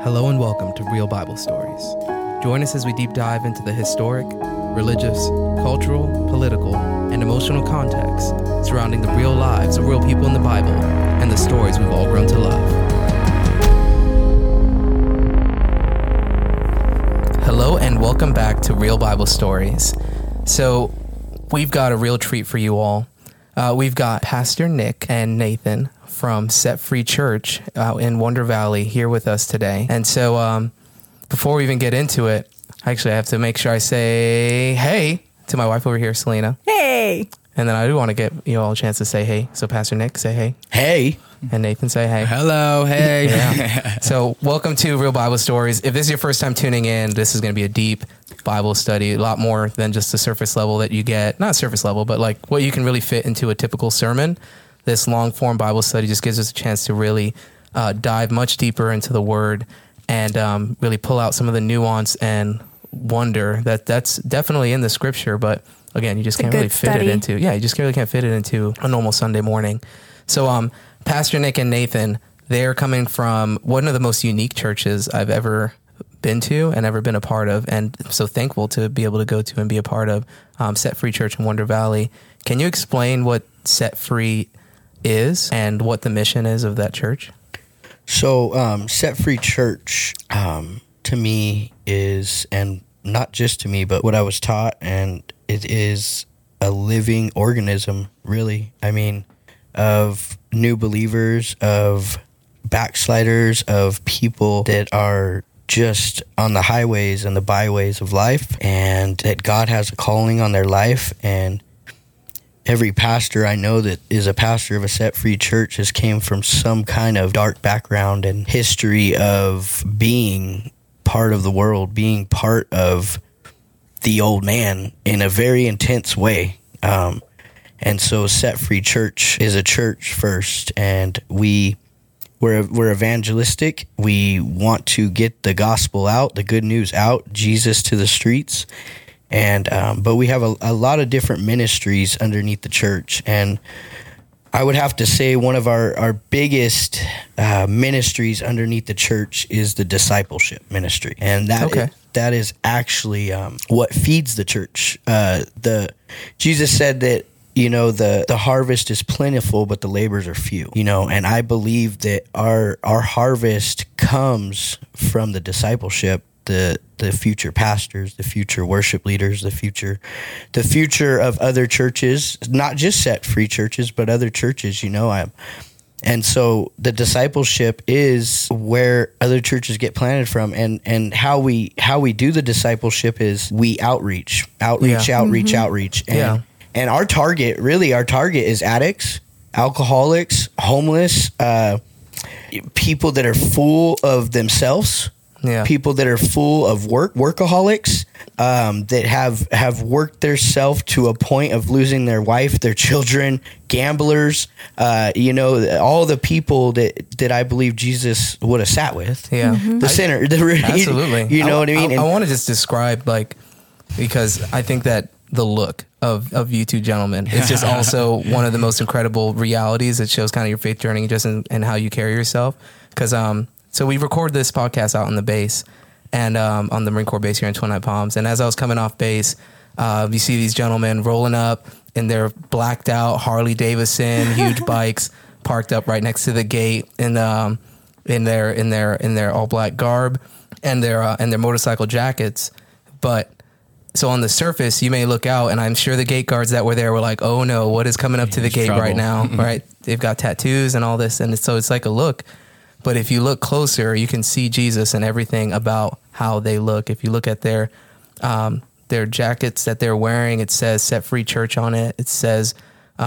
Hello and welcome to Real Bible Stories. Join us as we deep dive into the historic, religious, cultural, political, and emotional context surrounding the real lives of real people in the Bible and the stories we've all grown to love. Hello and welcome back to Real Bible Stories. So we've got a real treat for you all. We've got Pastor Nick and Nathan from Set Free Church out in Wonder Valley here with us today. And so before we even get into it, actually I have to make sure I say hey to my wife over here, Selena. Hey. And then I do want to get you all a chance to say hey. So Pastor Nick, say hey. Hey. And Nathan, say hey. Hello. Hey. Yeah. So welcome to Real Bible Stories. If this is your first time tuning in, this is going to be a deep Bible study, a lot more than just the surface level that you get. Not surface level, but like what you can really fit into a typical sermon. This long form Bible study just gives us a chance to really dive much deeper into the Word and really pull out some of the nuance and wonder that's definitely in the Scripture. But again, you just can't really fit it into. Yeah, you just really can't fit it into a normal Sunday morning. So Pastor Nick and Nathan, they're coming from one of the most unique churches I've ever been to and ever been a part of, and so thankful to be able to go to and be a part of Set Free Church in Wonder Valley. Can you explain what Set Free is and what the mission is of that church? So Set Free Church to me is, and not just to me, but what I was taught, and it is a living organism, really. I mean, of new believers, of backsliders, of people that are just on the highways and the byways of life, and that God has a calling on their life. And every pastor I know that is a pastor of a Set Free Church has came from some kind of dark background and history of being part of the world, being part of the old man in a very intense way. And so Set Free Church is a church first, and we're evangelistic. We want to get the gospel out, the good news out, Jesus to the streets. And but we have a lot of different ministries underneath the church. And I would have to say one of our biggest ministries underneath the church is the discipleship ministry. And that is actually what feeds the church. Jesus said that, you know, the harvest is plentiful, but the labors are few, you know, and I believe that our harvest comes from the discipleship, the future pastors, the future worship leaders, the future of other churches, not just Set Free churches, but other churches, you know. And so the discipleship is where other churches get planted from, and how we do the discipleship is we outreach. And our target is addicts, alcoholics, homeless, people that are full of themselves, people that are full of workaholics, that have worked theirself to a point of losing their wife, their children, gamblers, you know, all the people that I believe Jesus would have sat with. Yeah. The sinner. Absolutely. You know what I mean? I want to just describe, like, because I think that the look of you two gentlemen, it's just also one of the most incredible realities that shows kind of your faith journey just in how you carry yourself. Because so we record this podcast out on the base and on the Marine Corps base here in Twin High Palms. And as I was coming off base, you see these gentlemen rolling up in their blacked out Harley Davidson, huge bikes parked up right next to the gate in their all black garb and their motorcycle jackets. But so on the surface, you may look out, and I'm sure the gate guards that were there were like, "Oh no, what is coming up to the gate right now?" Right? They've got tattoos and all this, and so it's like a look. But if you look closer, you can see Jesus and everything about how they look. If you look at their jackets that they're wearing, it says Set Free Church on it. It says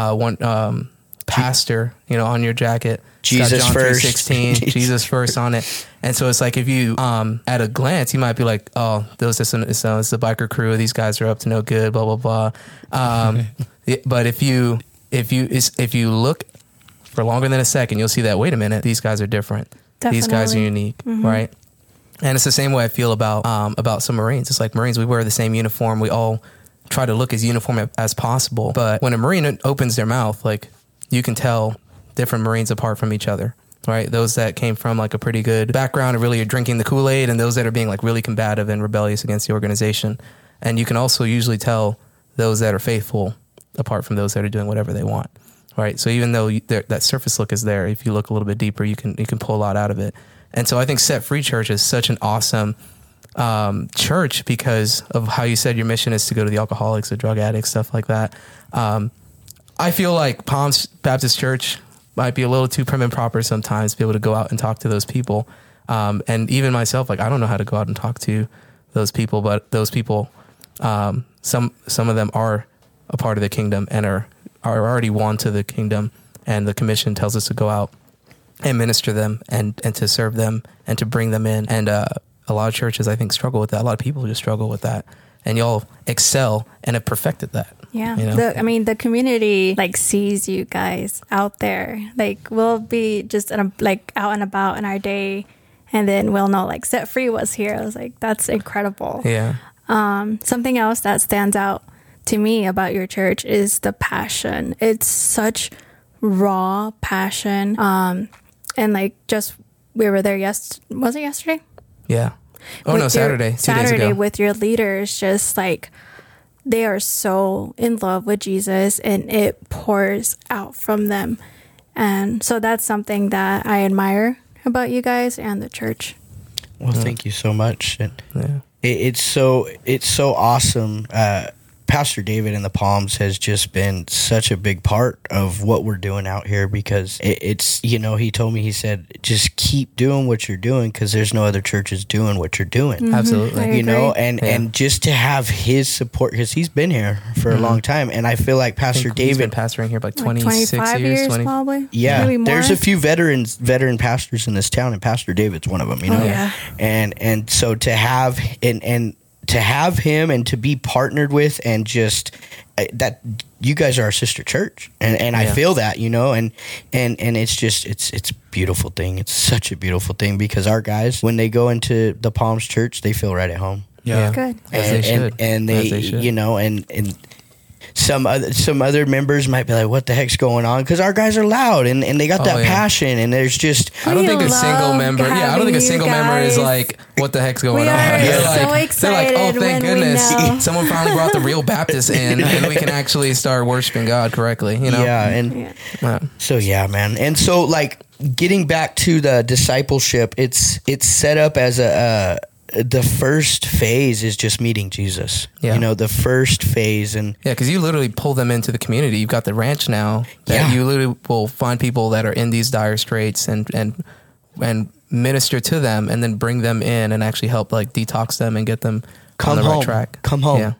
pastor, you know, on your jacket. Jesus John first. 3:16, Jesus first on it. And so it's like, if you, at a glance, you might be like, oh, it's the biker crew. These guys are up to no good, blah, blah, blah. But if you look for longer than a second, you'll see that, wait a minute, these guys are different. Definitely. These guys are unique, right? And it's the same way I feel about some Marines. It's like Marines, we wear the same uniform. We all try to look as uniform as possible. But when a Marine opens their mouth, like, you can tell different Marines apart from each other. right? Those that came from like a pretty good background and really are drinking the Kool-Aid, and those that are being like really combative and rebellious against the organization. And you can also usually tell those that are faithful apart from those that are doing whatever they want, right? So even though that surface look is there, if you look a little bit deeper, you can pull a lot out of it. And so I think Set Free Church is such an awesome church because of how you said your mission is to go to the alcoholics, the drug addicts, stuff like that. I feel like Palms Baptist Church might be a little too prim and proper sometimes to be able to go out and talk to those people. And even myself, like, I don't know how to go out and talk to those people, but those people, some of them are a part of the kingdom and are already won to the kingdom. And the commission tells us to go out and minister them and to serve them and to bring them in. And a lot of churches, I think, struggle with that. A lot of people just struggle with that. And y'all excel and have perfected that. Yeah. You know? The community like sees you guys out there. Like we'll be just like out and about in our day, and then we'll know like Set Free was here. I was like, that's incredible. Yeah. Something else that stands out to me about your church is the passion. It's such raw passion. And like just we were there was it yesterday? Yeah. Oh, no, Saturday. 2 days ago. With your leaders, just like they are so in love with Jesus and it pours out from them. And so that's something that I admire about you guys and the church. Well, thank you so much. And Yeah. it's so awesome. Pastor David in the Palms has just been such a big part of what we're doing out here because it's, you know, he told me, he said, just keep doing what you're doing because there's no other churches doing what you're doing. Mm-hmm. Absolutely. You know, and just to have his support because he's been here for a long time. And I feel like Pastor He's David been pastoring here about 26 25 years. 20, probably. Yeah, Maybe more. there's a few veteran pastors in this town, and Pastor David's one of them. You know, Oh, yeah. and so to have and to have him and to be partnered with, and just that you guys are our sister church, and I feel that, you know, and it's just it's a beautiful thing. It's such a beautiful thing because our guys, when they go into the Palms Church, they feel right at home. Yeah. Good. As they should. And As they should. you know, and some other members might be like, what the heck's going on? Because our guys are loud and they got that passion, and there's just I don't think a We single love member. Yeah, I don't think a having single you member is guys. like, what the heck's going We on? are They're so like, excited oh, thank when we goodness, know. someone finally brought the real Baptists in, and we can actually start worshiping God correctly. You know? yeah, and Yeah. so yeah, man. And so like getting back to the discipleship, it's set up as the first phase is just meeting Jesus. Yeah. You know, the first phase, and Yeah, because you literally pull them into the community. You've got the ranch now that Yeah. you literally will find people that are in these dire straits and minister to them, and then bring them in and actually help like detox them and get them come on the home. right track. Come home. Yeah.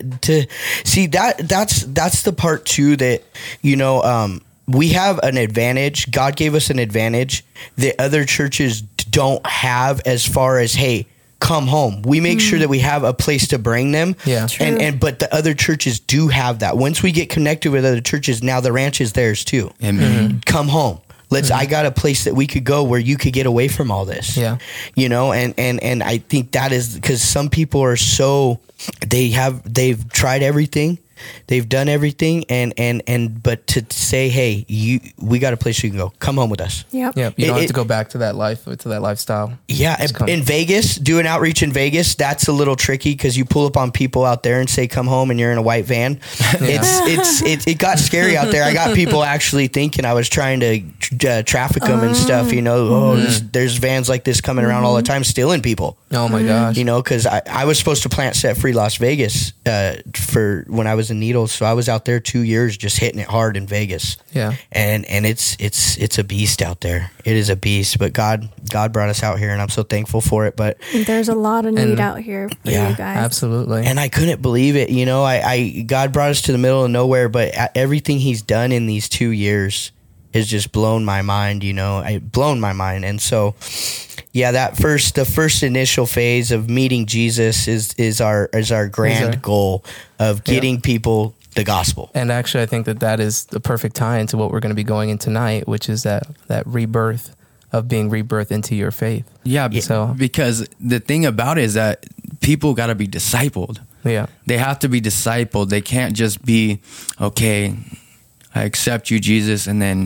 That's the part too that, you know, we have an advantage. God gave us an advantage that other churches don't have, as far as, hey, come home. We make sure that we have a place to bring them. Yeah. True. And but the other churches do have that. Once we get connected with other churches, now the ranch is theirs too. Amen. Come home. I got a place that we could go where you could get away from all this. Yeah. You know, and I think that is because some people are so, they've tried everything. They've done everything, but to say, hey, we got a place you can go. Come home with us. Yep. Yeah, you don't have to go back to that life, to that lifestyle. Yeah, in Vegas, doing outreach in Vegas, that's a little tricky because you pull up on people out there and say, "Come home," and you're in a white van. It got scary out there. I got people actually thinking I was trying to traffic them and stuff. You know, there's vans like this coming around all the time, stealing people. Oh my gosh. You know, because I was supposed to plant Set Free Las Vegas for when I was in Needles, so I was out there 2 years just hitting it hard in Vegas. Yeah. And it's a beast out there. It is a beast, but God brought us out here, and I'm so thankful for it. But There's a lot of need out here for Yeah, you guys. Absolutely. and I couldn't believe it. You know, God brought us to the middle of nowhere, but everything He's done in these 2 years has just blown my mind. You know, blown my mind. And so, yeah, the first initial phase of meeting Jesus is our grand goal of getting people the gospel. And actually, I think that is the perfect tie into what we're going to be going in tonight, which is that rebirth of being rebirthed into your faith. Yeah, So- because the thing about it is that people got to be discipled. Yeah. They have to be discipled. They can't just be, okay, I accept you, Jesus, and then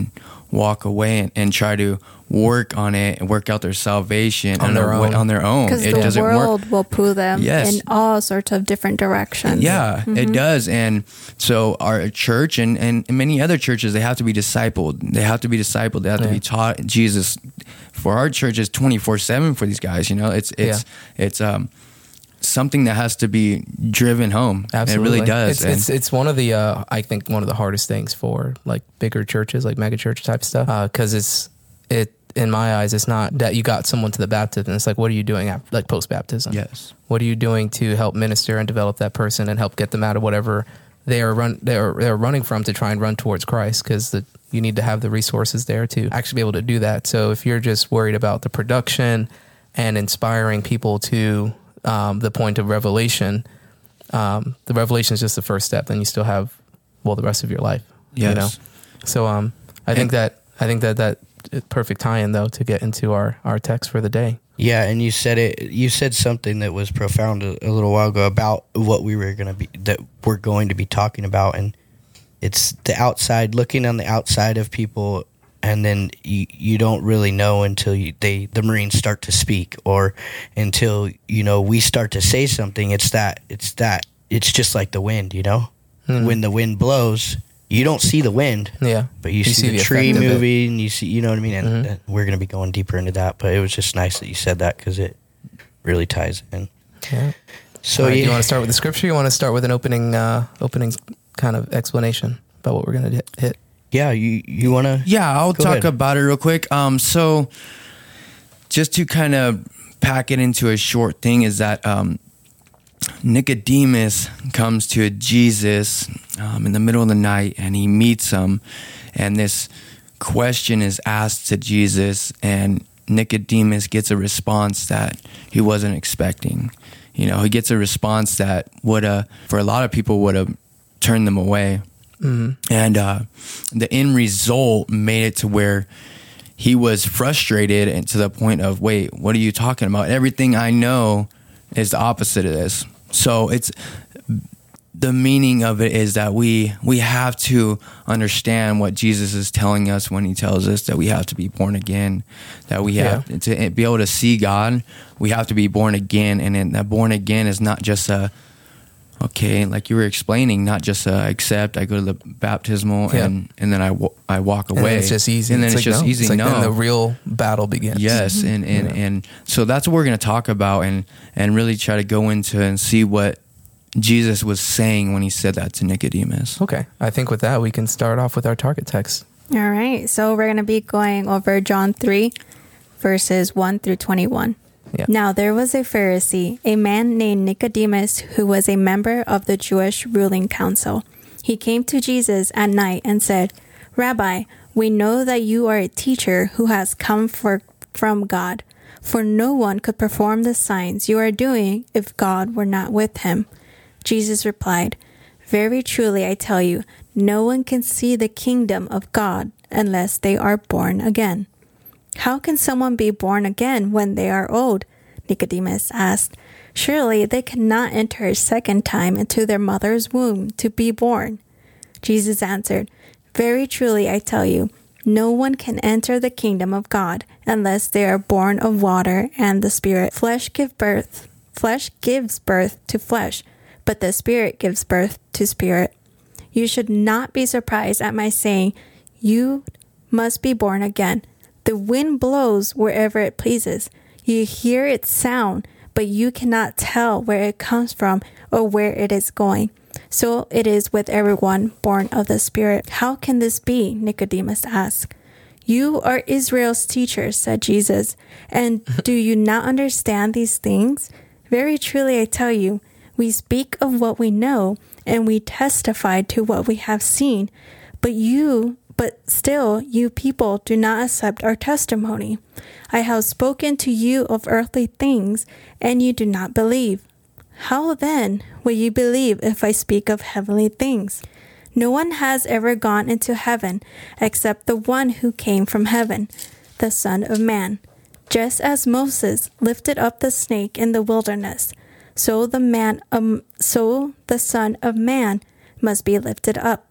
walk away and try to work on it and work out their salvation On their own. on their own. Because It the doesn't world work. will pull them Yes. in all sorts of different directions. Yeah, it does. And so our church and many other churches, they have to be discipled. They have to be discipled. They have to be taught Jesus. For our church, it's 24/7 for these guys. You know, it's something that has to be driven home. Absolutely. It really does. It's one of the I think one of the hardest things for like bigger churches, like mega church type stuff, because it in my eyes, it's not that you got someone to the baptism. It's like, what are you doing after, like post baptism? Yes. What are you doing to help minister and develop that person and help get them out of whatever they're running from to try and run towards Christ? Because you need to have the resources there to actually be able to do that. So if you're just worried about the production and inspiring people to the point of revelation, the revelation is just the first step. Then you still have the rest of your life. Yes. You know? So I think that perfect tie-in though to get into our text for the day. Yeah, and you said something that was profound a little while ago about what we're going to be talking about, and it's the outside, looking on the outside of people, and then you don't really know until the Marines start to speak, or until we start to say something. It's just like the wind, when the wind blows, you don't see the wind, but you see the tree moving, and you see, you know what I mean? And we're going to be going deeper into that, but it was just nice that you said that because it really ties in. Yeah. So do you want to start with the scripture? Or you want to start with an opening kind of explanation about what we're going to hit? Yeah, you want to? Yeah, I'll talk ahead. about it real quick. So just to kind of pack it into a short thing is that Nicodemus comes to Jesus in the middle of the night, and he meets him, and this question is asked to Jesus, and Nicodemus gets a response that he wasn't expecting. He gets a response that would for a lot of people would have turned them away. And the end result made it to where he was frustrated and to the point of, wait, what are you talking about? Everything I know is the opposite of this. So it's the meaning of it is that we have to understand what Jesus is telling us when he tells us that we have to be born again, that we have to be able to see God. We have to be born again. And then that born again is not just like you were explaining, not just accept, I go to the baptismal and then I walk away. And it's just easy. And then it's just easy. It's like then the real battle begins. Yes. And so that's what we're going to talk about and really try to go into and see what Jesus was saying when he said that to Nicodemus. Okay. I think with that, we can start off with our target text. All right. So we're going to be going over John 3, verses 1 through 21. Yeah. Now there was a Pharisee, a man named Nicodemus, who was a member of the Jewish ruling council. He came to Jesus at night and said, "Rabbi, we know that you are a teacher who has come from God, for no one could perform the signs you are doing if God were not with him." Jesus replied, "Very truly I tell you, no one can see the kingdom of God unless they are born again." "How can someone be born again when they are old?" Nicodemus asked. "Surely they cannot enter a second time into their mother's womb to be born." Jesus answered, "Very truly I tell you, no one can enter the kingdom of God unless they are born of water and the Spirit. Flesh gives birth to flesh, but the Spirit gives birth to spirit. You should not be surprised at my saying, 'You must be born again.' The wind blows wherever it pleases. You hear its sound, but you cannot tell where it comes from or where it is going. So it is with everyone born of the Spirit." "How can this be?" Nicodemus asked. "You are Israel's teacher," said Jesus, "and do you not understand these things? Very truly I tell you, we speak of what we know, and we testify to what we have seen, but still you people do not accept our testimony. I have spoken to you of earthly things, and you do not believe. How then will you believe if I speak of heavenly things? No one has ever gone into heaven except the one who came from heaven, the Son of Man. Just as Moses lifted up the snake in the wilderness, so the Son of Man must be lifted up,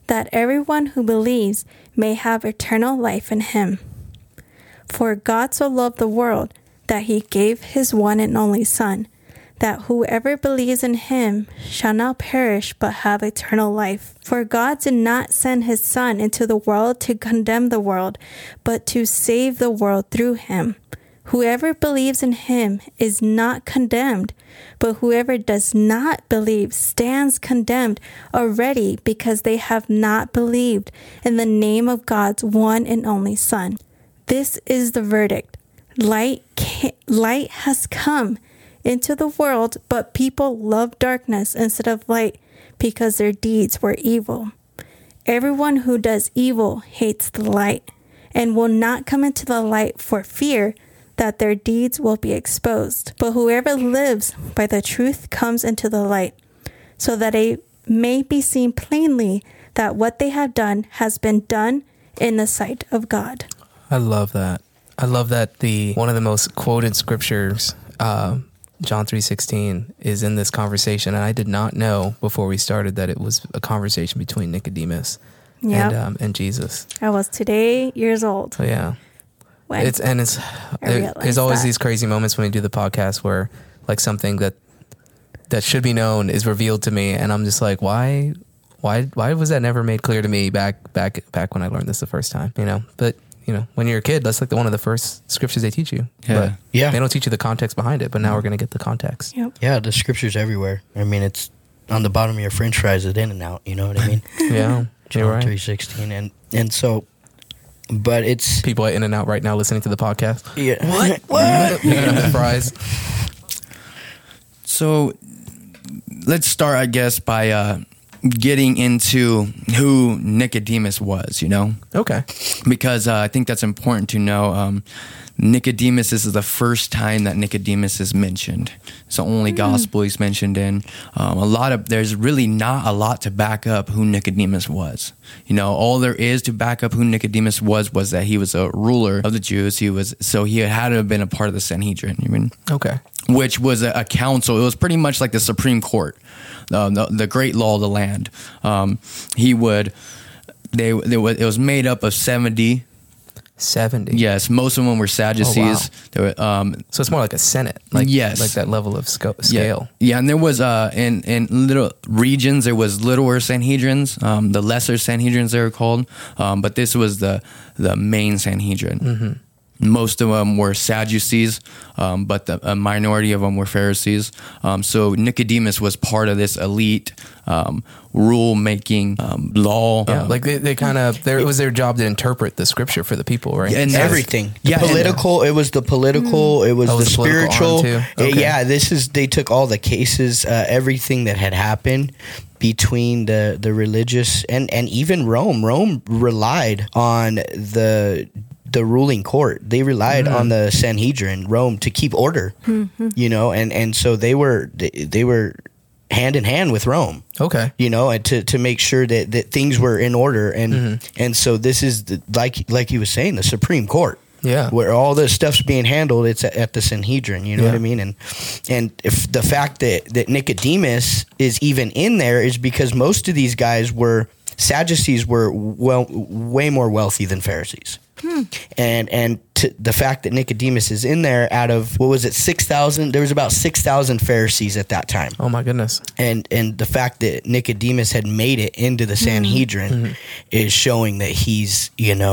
that everyone who believes may have eternal life in him. For God so loved the world that he gave his one and only Son, that whoever believes in him shall not perish but have eternal life. For God did not send his Son into the world to condemn the world, but to save the world through him. Whoever believes in him is not condemned, but whoever does not believe stands condemned already because they have not believed in the name of God's one and only Son. This is the verdict. Light has come into the world, but people love darkness instead of light because their deeds were evil. Everyone who does evil hates the light and will not come into the light for fear that their deeds will be exposed. But whoever lives by the truth comes into the light, so that it may be seen plainly that what they have done has been done in the sight of God. I love that. I love that one of the most quoted scriptures, John 3:16, is in this conversation. And I did not know before we started that it was a conversation between Nicodemus and Jesus. I was today years old. So yeah. There's always that. These crazy moments when we do the podcast where like something that should be known is revealed to me, and I'm just like, why was that never made clear to me back when I learned this the first time? But when you're a kid, that's like one of the first scriptures they teach you. Yeah. But they don't teach you the context behind it. But now we're gonna get the context. Yep. Yeah, the scripture's everywhere. I mean, it's on the bottom of your French fries at In-N-Out. You know what I mean? Yeah, John right. 3:16, and so. But it's people at In-N-Out right now listening to the podcast. Yeah. What? The fries. So let's start, I guess, by getting into who Nicodemus was, Okay. because I think that's important to know. Nicodemus, this is the first time that Nicodemus is mentioned. It's the only gospel he's mentioned in. There's really not a lot to back up who Nicodemus was. All there is to back up who Nicodemus was that he was a ruler of the Jews. He had to have been a part of the Sanhedrin. Okay. Which was a council. It was pretty much like the Supreme Court, the great law of the land. It was made up of 70. 70. Yes, most of them were Sadducees. Oh, wow. So it's more like a Senate, like that level of scale. Yeah, and there was in little regions there was littler Sanhedrins, the lesser Sanhedrins they were called, but this was the main Sanhedrin. Mm-hmm. Most of them were Sadducees, but a minority of them were Pharisees. So Nicodemus was part of this elite rule-making law. Yeah, like it was their job to interpret the scripture for the people, right? And everything. It was the political, it was the spiritual. Okay. They took all the cases, everything that had happened between the religious and even Rome. Rome relied on the ruling court. They relied on the Sanhedrin, Rome, to keep order. And so they were hand in hand with Rome. Okay. And to make sure that things were in order, and so this is like he was saying, the Supreme Court. Yeah. Where all this stuff's being handled, it's at the Sanhedrin, you know what I mean? And if the fact that Nicodemus is even in there is because most of these guys Sadducees were way more wealthy than Pharisees. And the fact that Nicodemus is in there out of, 6,000? There was about 6,000 Pharisees at that time. Oh my goodness. And the fact that Nicodemus had made it into the Sanhedrin is showing that he's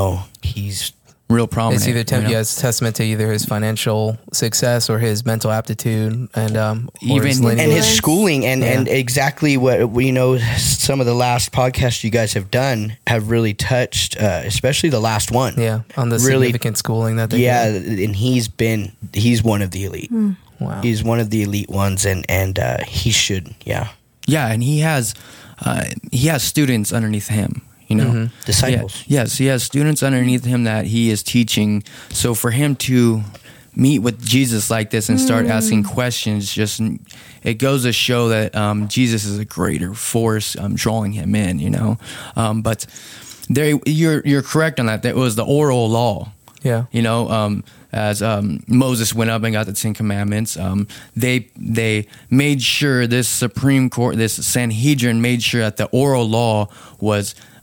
real prominent. It's either testament to either his financial success or his mental aptitude and his schooling and exactly what some of the last podcasts you guys have done have really touched, especially the last one. Yeah, on the significant schooling that they did. And he's one of the elite. Wow, he's one of the elite ones, and he should and he has students underneath him. Disciples. Yes, he has students underneath him that he is teaching. So for him to meet with Jesus like this and start asking questions, it goes to show that Jesus is a greater force drawing him in. But you're correct on that. That was the oral law. Yeah. As Moses went up and got the 10 Commandments, they made sure this Supreme Court, this Sanhedrin, made sure that the oral law was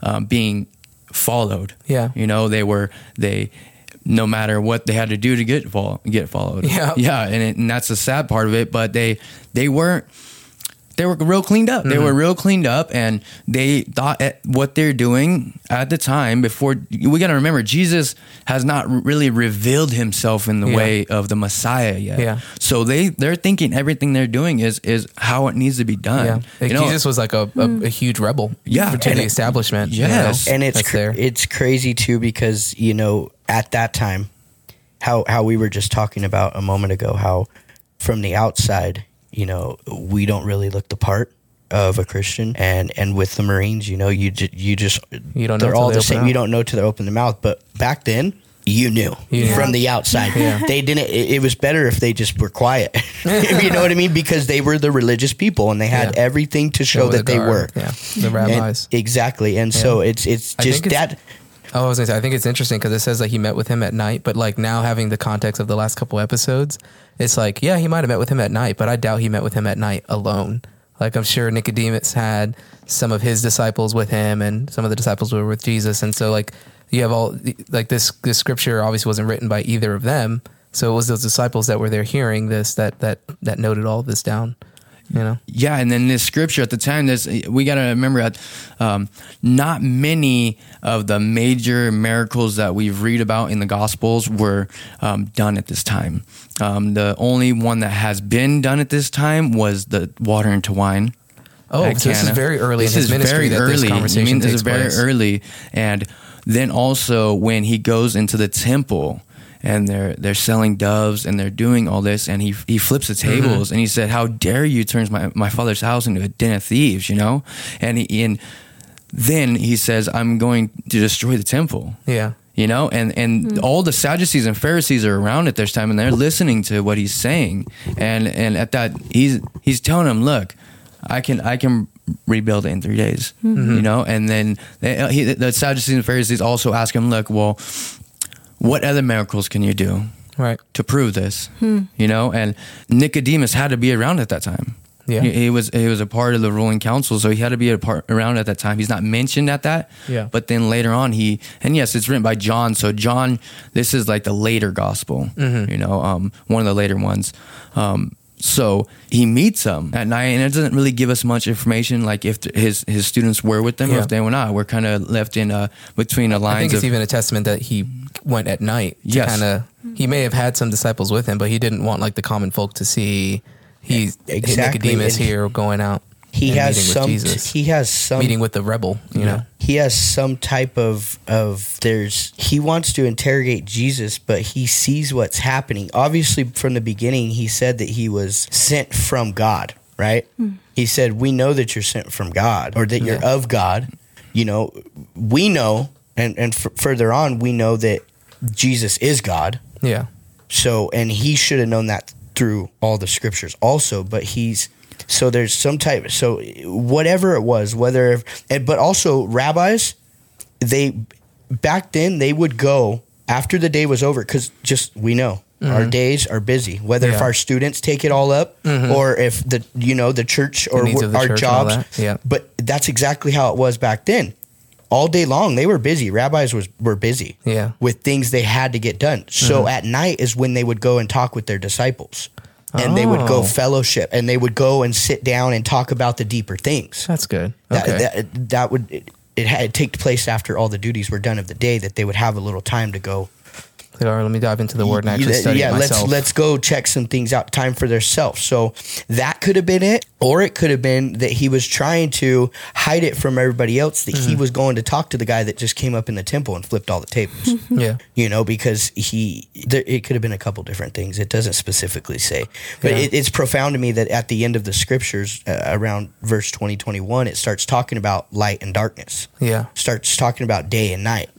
being followed. Yeah. You know, they no matter what they had to do to get followed. Yeah. Yeah. And that's the sad part of it. But they were real cleaned up. They were real cleaned up, and they thought what they're doing at the time before. We got to remember, Jesus has not really revealed himself in the way of the Messiah yet. Yeah. So they're thinking everything they're doing is how it needs to be done. Yeah. Like You know, Jesus was like a huge rebel. Yeah. To the establishment. Yes. And there. it's crazy too, because at that time, how we were just talking about a moment ago, how from the outside, we don't really look the part of a Christian, and with the Marines, you don't know they're all till they the same. open You don't know till they open their mouth. But back then, you knew from the outside. They didn't. It was better if they just were quiet. You know what I mean? Because they were the religious people, and they had everything to show that they were. Yeah, the rabbis. Exactly, and so it's just that. I was gonna say, I think it's interesting because it says that he met with him at night, but like now having the context of the last couple episodes, it's like, yeah, he might have met with him at night, but I doubt he met with him at night alone. Like I'm sure Nicodemus had some of his disciples with him, and some of the disciples were with Jesus, and so like you have all like this scripture obviously wasn't written by either of them, so it was those disciples that were there hearing this that noted all of this down. Yeah, and then this scripture at the time, we got to remember that not many of the major miracles that we read about in the Gospels were done at this time. The only one that has been done at this time was the water into wine. Oh, so this is very early in his ministry that this conversation takes place. This is very early. And then also when he goes into the temple, and they're selling doves, and they're doing all this, and he flips the tables, and he said, "How dare you turn my father's house into a den of thieves?" And then he says, "I'm going to destroy the temple." Yeah. And all the Sadducees and Pharisees are around at this time, and they're listening to what he's saying, and at that he's telling them, "Look, I can rebuild it in 3 days." And then the Sadducees and Pharisees also ask him, "Look, well, what other miracles can you do to prove this?" And Nicodemus had to be around at that time. Yeah. He was a part of the ruling council, so he had to be around at that time. He's not mentioned at that. Yeah. But then later on yes, it's written by John. So John, this is like the later gospel, one of the later ones. So he meets them at night, and it doesn't really give us much information, like if his students were with them or if they were not. We're kind of left in between the lines. I think it's even a testament that he went at night. Yes. He may have had some disciples with him, but he didn't want like the common folk to see Nicodemus here going out. He has some. Jesus. He has some meeting with the rebel. You know, he has some type of. He wants to interrogate Jesus, but he sees what's happening. Obviously, from the beginning, he said that he was sent from God. Right? He said, "We know that you're sent from God, or that you're of God." We know, and further on, we know that Jesus is God. Yeah. So, and he should have known that through all the scriptures, also. But so there's some type. So whatever it was, but also rabbis, back then they would go after the day was over, because we know our days are busy. Whether if our students take it all up, or if the church or our jobs. Yeah. But that's exactly how it was back then. All day long they were busy. Rabbis were busy. Yeah. With things they had to get done. So at night is when they would go and talk with their disciples. And they would go fellowship, and they would go and sit down and talk about the deeper things. That's good. Okay. It take place after all the duties were done of the day, that they would have a little time to go. All right, let me dive into the word and actually study it myself. Let's go check some things out. Time for themselves. So that could have been it, or it could have been that he was trying to hide it from everybody else, that he was going to talk to the guy that just came up in the temple and flipped all the tables. Yeah, because it could have been a couple different things. It doesn't specifically say, but it's profound to me that at the end of the scriptures, around verse 20-21, it starts talking about light and darkness. Yeah, starts talking about day and night.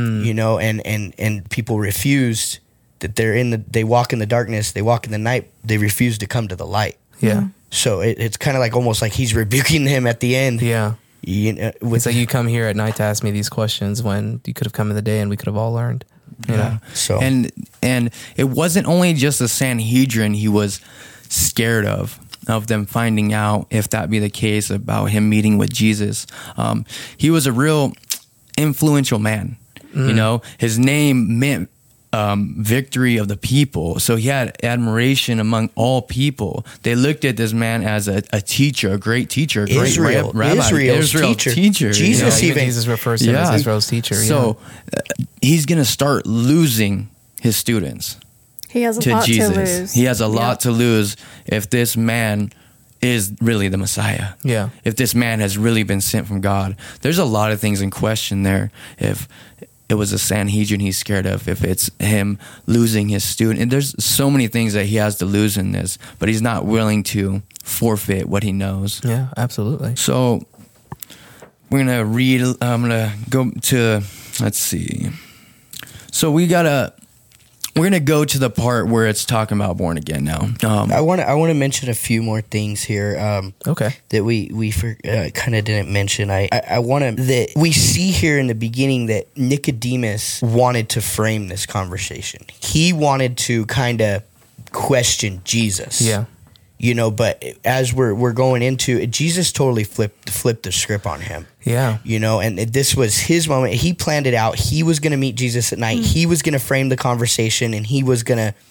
And people refuse that they walk in the darkness, they walk in the night, they refuse to come to the light. Yeah. So it's kind of like almost like he's rebuking them at the end. Yeah. It's like, you come here at night to ask me these questions when you could have come in the day and we could have all learned. You know? So and it wasn't only just the Sanhedrin he was scared of them finding out, if that be the case, about him meeting with Jesus. He was a real influential man. You know, his name meant victory of the people. So he had admiration among all people. They looked at this man as a teacher, a great teacher, a great rabbi. Israel's teacher. Jesus Jesus refers to him as Israel's teacher. So he's going to start losing his students. He has a to lot Jesus. to lose. He has a lot to lose if this man is really the Messiah. Yeah. If this man has really been sent from God. There's a lot of things in question there. If it was a Sanhedrin he's scared of, if it's him losing his student. And there's so many things that he has to lose in this, but he's not willing to forfeit what he knows. Yeah, absolutely. So we're going to read, I'm going to go to, let's see. So we're going to go to the part where it's talking about born again now. I want to mention a few more things here. Okay. That we kind of didn't mention. I want to that we see here in the beginning that Nicodemus wanted to frame this conversation. He wanted to kind of question Jesus. Yeah. You know, but as we're going into it, Jesus totally flipped the script on him. Yeah. You know, and this was his moment. He planned it out. He was going to meet Jesus at night. He was going to frame the conversation, and he's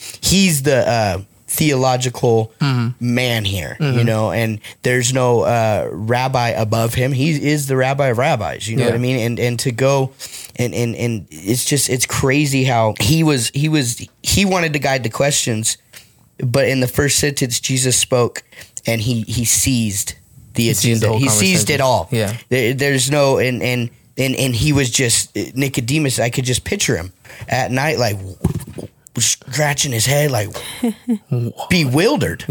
the theological man here, you know, and there's no rabbi above him. He is the rabbi of rabbis, you know what I mean? And to go and it's crazy how he wanted to guide the questions, but in the first sentence, Jesus spoke and he seized the agenda. He seized it all. Yeah. There's no, and he was just, Nicodemus, I could just picture him at night, like scratching his head, like bewildered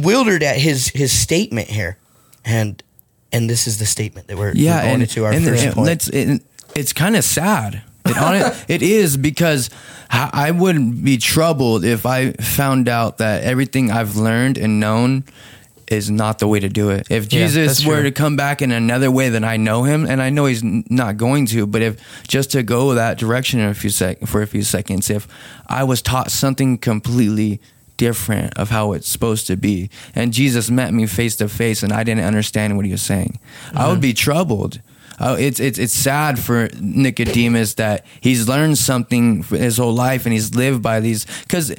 at his statement here. And this is the statement that we're going into our first point. It's kind of sad. It is, because I wouldn't be troubled if I found out that everything I've learned and known is not the way to do it. If Jesus were to come back in another way than I know him, and I know he's not going to, but if just to go that direction for a few seconds, if I was taught something completely different of how it's supposed to be, and Jesus met me face to face and I didn't understand what he was saying, I would be troubled. It's sad for Nicodemus that he's learned something his whole life and he's lived by these, because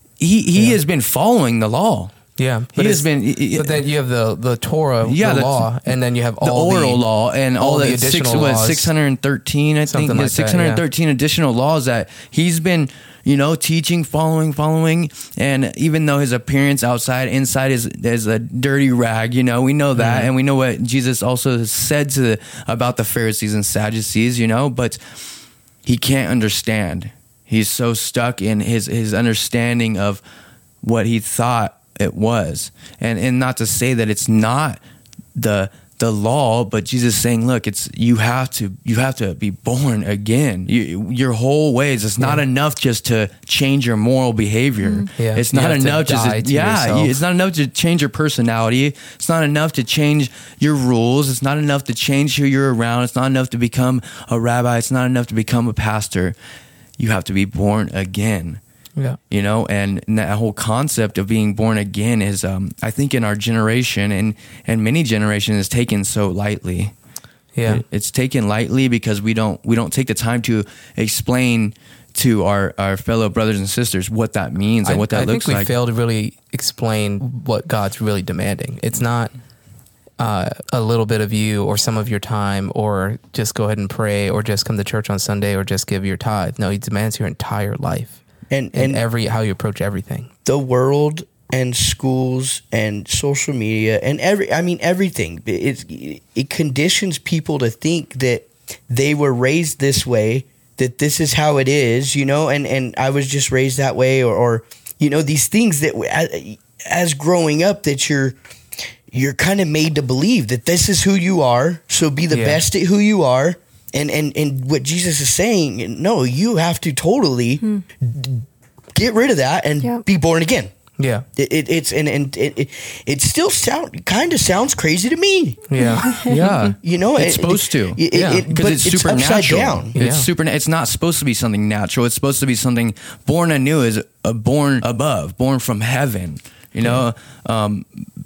he has been following the law. Yeah, but then you have the Torah, the law, and then you have all the oral law and all the additional laws. 613, I think, like 613 additional laws that he's been, teaching, following, and even though his appearance inside is a dirty rag, we know that, and we know what Jesus also said about the Pharisees and Sadducees, but he can't understand. He's so stuck in his understanding of what he thought it was, and not to say that it's not the law, but Jesus saying, look, it's you have to be born again. Your whole ways. It's not enough just to change your moral behavior. It's not enough it's not enough to change your personality. It's not enough to change your rules. It's not enough to change who you're around. It's not enough to become a rabbi. It's not enough to become a pastor. You have to be born again. Yeah. And that whole concept of being born again is, I think in our generation and many generations is taken so lightly. Yeah. It's taken lightly because we don't take the time to explain to our fellow brothers and sisters what that means and what that looks like. I think we fail to really explain what God's really demanding. It's not a little bit of you or some of your time, or just go ahead and pray, or just come to church on Sunday, or just give your tithe. No, he demands your entire life. And how you approach everything. The world and schools and social media and everything. It conditions people to think that they were raised this way, that this is how it is, and I was just raised that way, or these things that as growing up that you're kind of made to believe that this is who you are, so be the best at who you are. And what Jesus is saying, no, you have to totally get rid of that and be born again. Yeah, it still sounds crazy to me. Yeah, yeah. It's supposed to. Because it's supernatural. Down. It's not supposed to be something natural. It's supposed to be something born anew, is born above, born from heaven.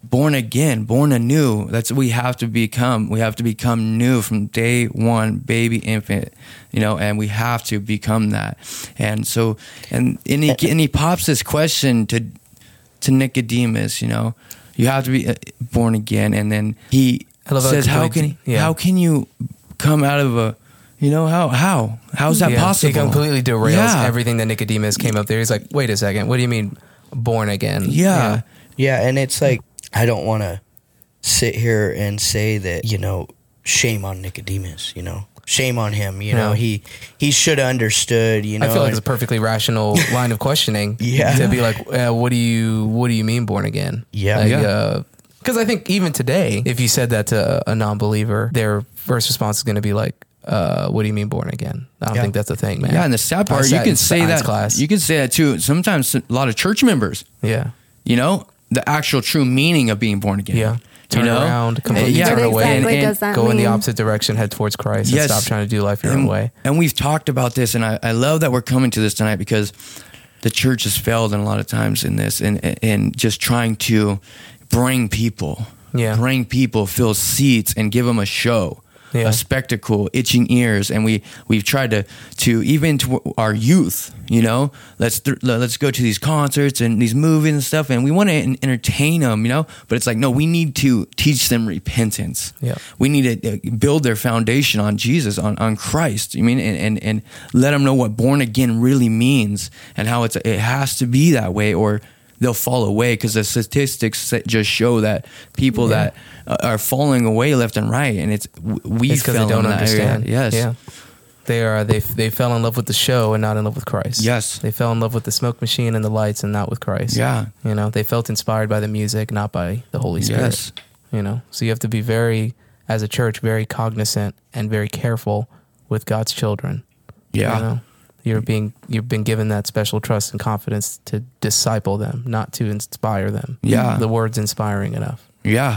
born again, born anew. That's what we have to become. We have to become new from day one, baby, infant, and we have to become that. And so, and he pops this question to Nicodemus, you have to be born again. And then he says, how can you come out of a, how's that possible? He completely derails everything that Nicodemus came up there. He's like, wait a second, what do you mean born again? Yeah. And it's like, I don't want to sit here and say that, shame on Nicodemus, shame on him. He should have understood, I feel like it's a perfectly rational line of questioning. To be like, what do you mean born again? Because I think even today, if you said that to a non-believer, their first response is going to be like, what do you mean born again? I don't think that's a thing, man. Yeah, and the sad part, you can say that class. You can say that too. Sometimes a lot of church members. Yeah. The actual true meaning of being born again. Yeah. Turn around, completely turn away, and go in the opposite direction, head towards Christ, and stop trying to do life your own way. And we've talked about this, and I love that we're coming to this tonight because the church has failed in a lot of times in this, and just trying to bring people, fill seats, and give them a show. A spectacle, itching ears, and we've tried to even to our youth, let's go to these concerts and these movies and stuff, and we want to entertain them, but it's like, no, we need to teach them repentance. We need to build their foundation on Jesus, on Christ. And let them know what born again really means and how it has to be that way, or they'll fall away, because the statistics just show that people that are falling away left and right, and it's because they don't understand. They fell in love with the show and not in love with Christ. They fell in love with the smoke machine and the lights and not with Christ. They felt inspired by the music, not by the Holy Spirit. So you have to be as a church, very cognizant and very careful with God's children. You've been given that special trust and confidence to disciple them, not to inspire them. The word's inspiring enough.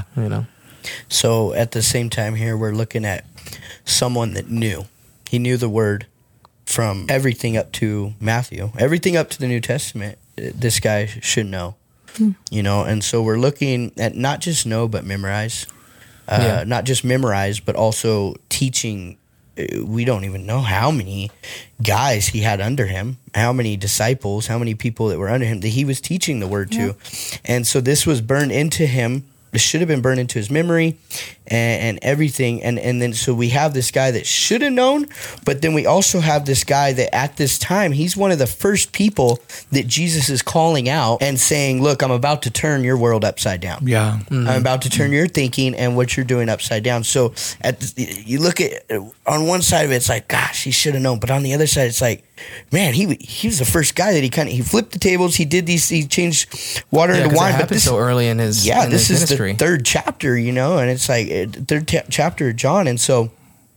So at the same time here, we're looking at someone that knew. He knew the word from everything up to Matthew, everything up to the New Testament. This guy should know, and so we're looking at not just know, but memorize, not just memorize, but also teaching. We don't even know how many guys he had under him, how many disciples, how many people that were under him that he was teaching the word to. And so this was burned into him. It should have been burned into his memory and everything. And then so we have this guy that should have known, but then we also have this guy that at this time, he's one of the first people that Jesus is calling out and saying, look, I'm about to turn your world upside down. I'm about to turn your thinking and what you're doing upside down. So you look at on one side of it, it's like, gosh, he should have known. But on the other side, it's like, man, he was the first guy that he flipped the tables. He did these. He changed water into wine. But this so early in his this is ministry. The third chapter, and it's like third chapter of John, and so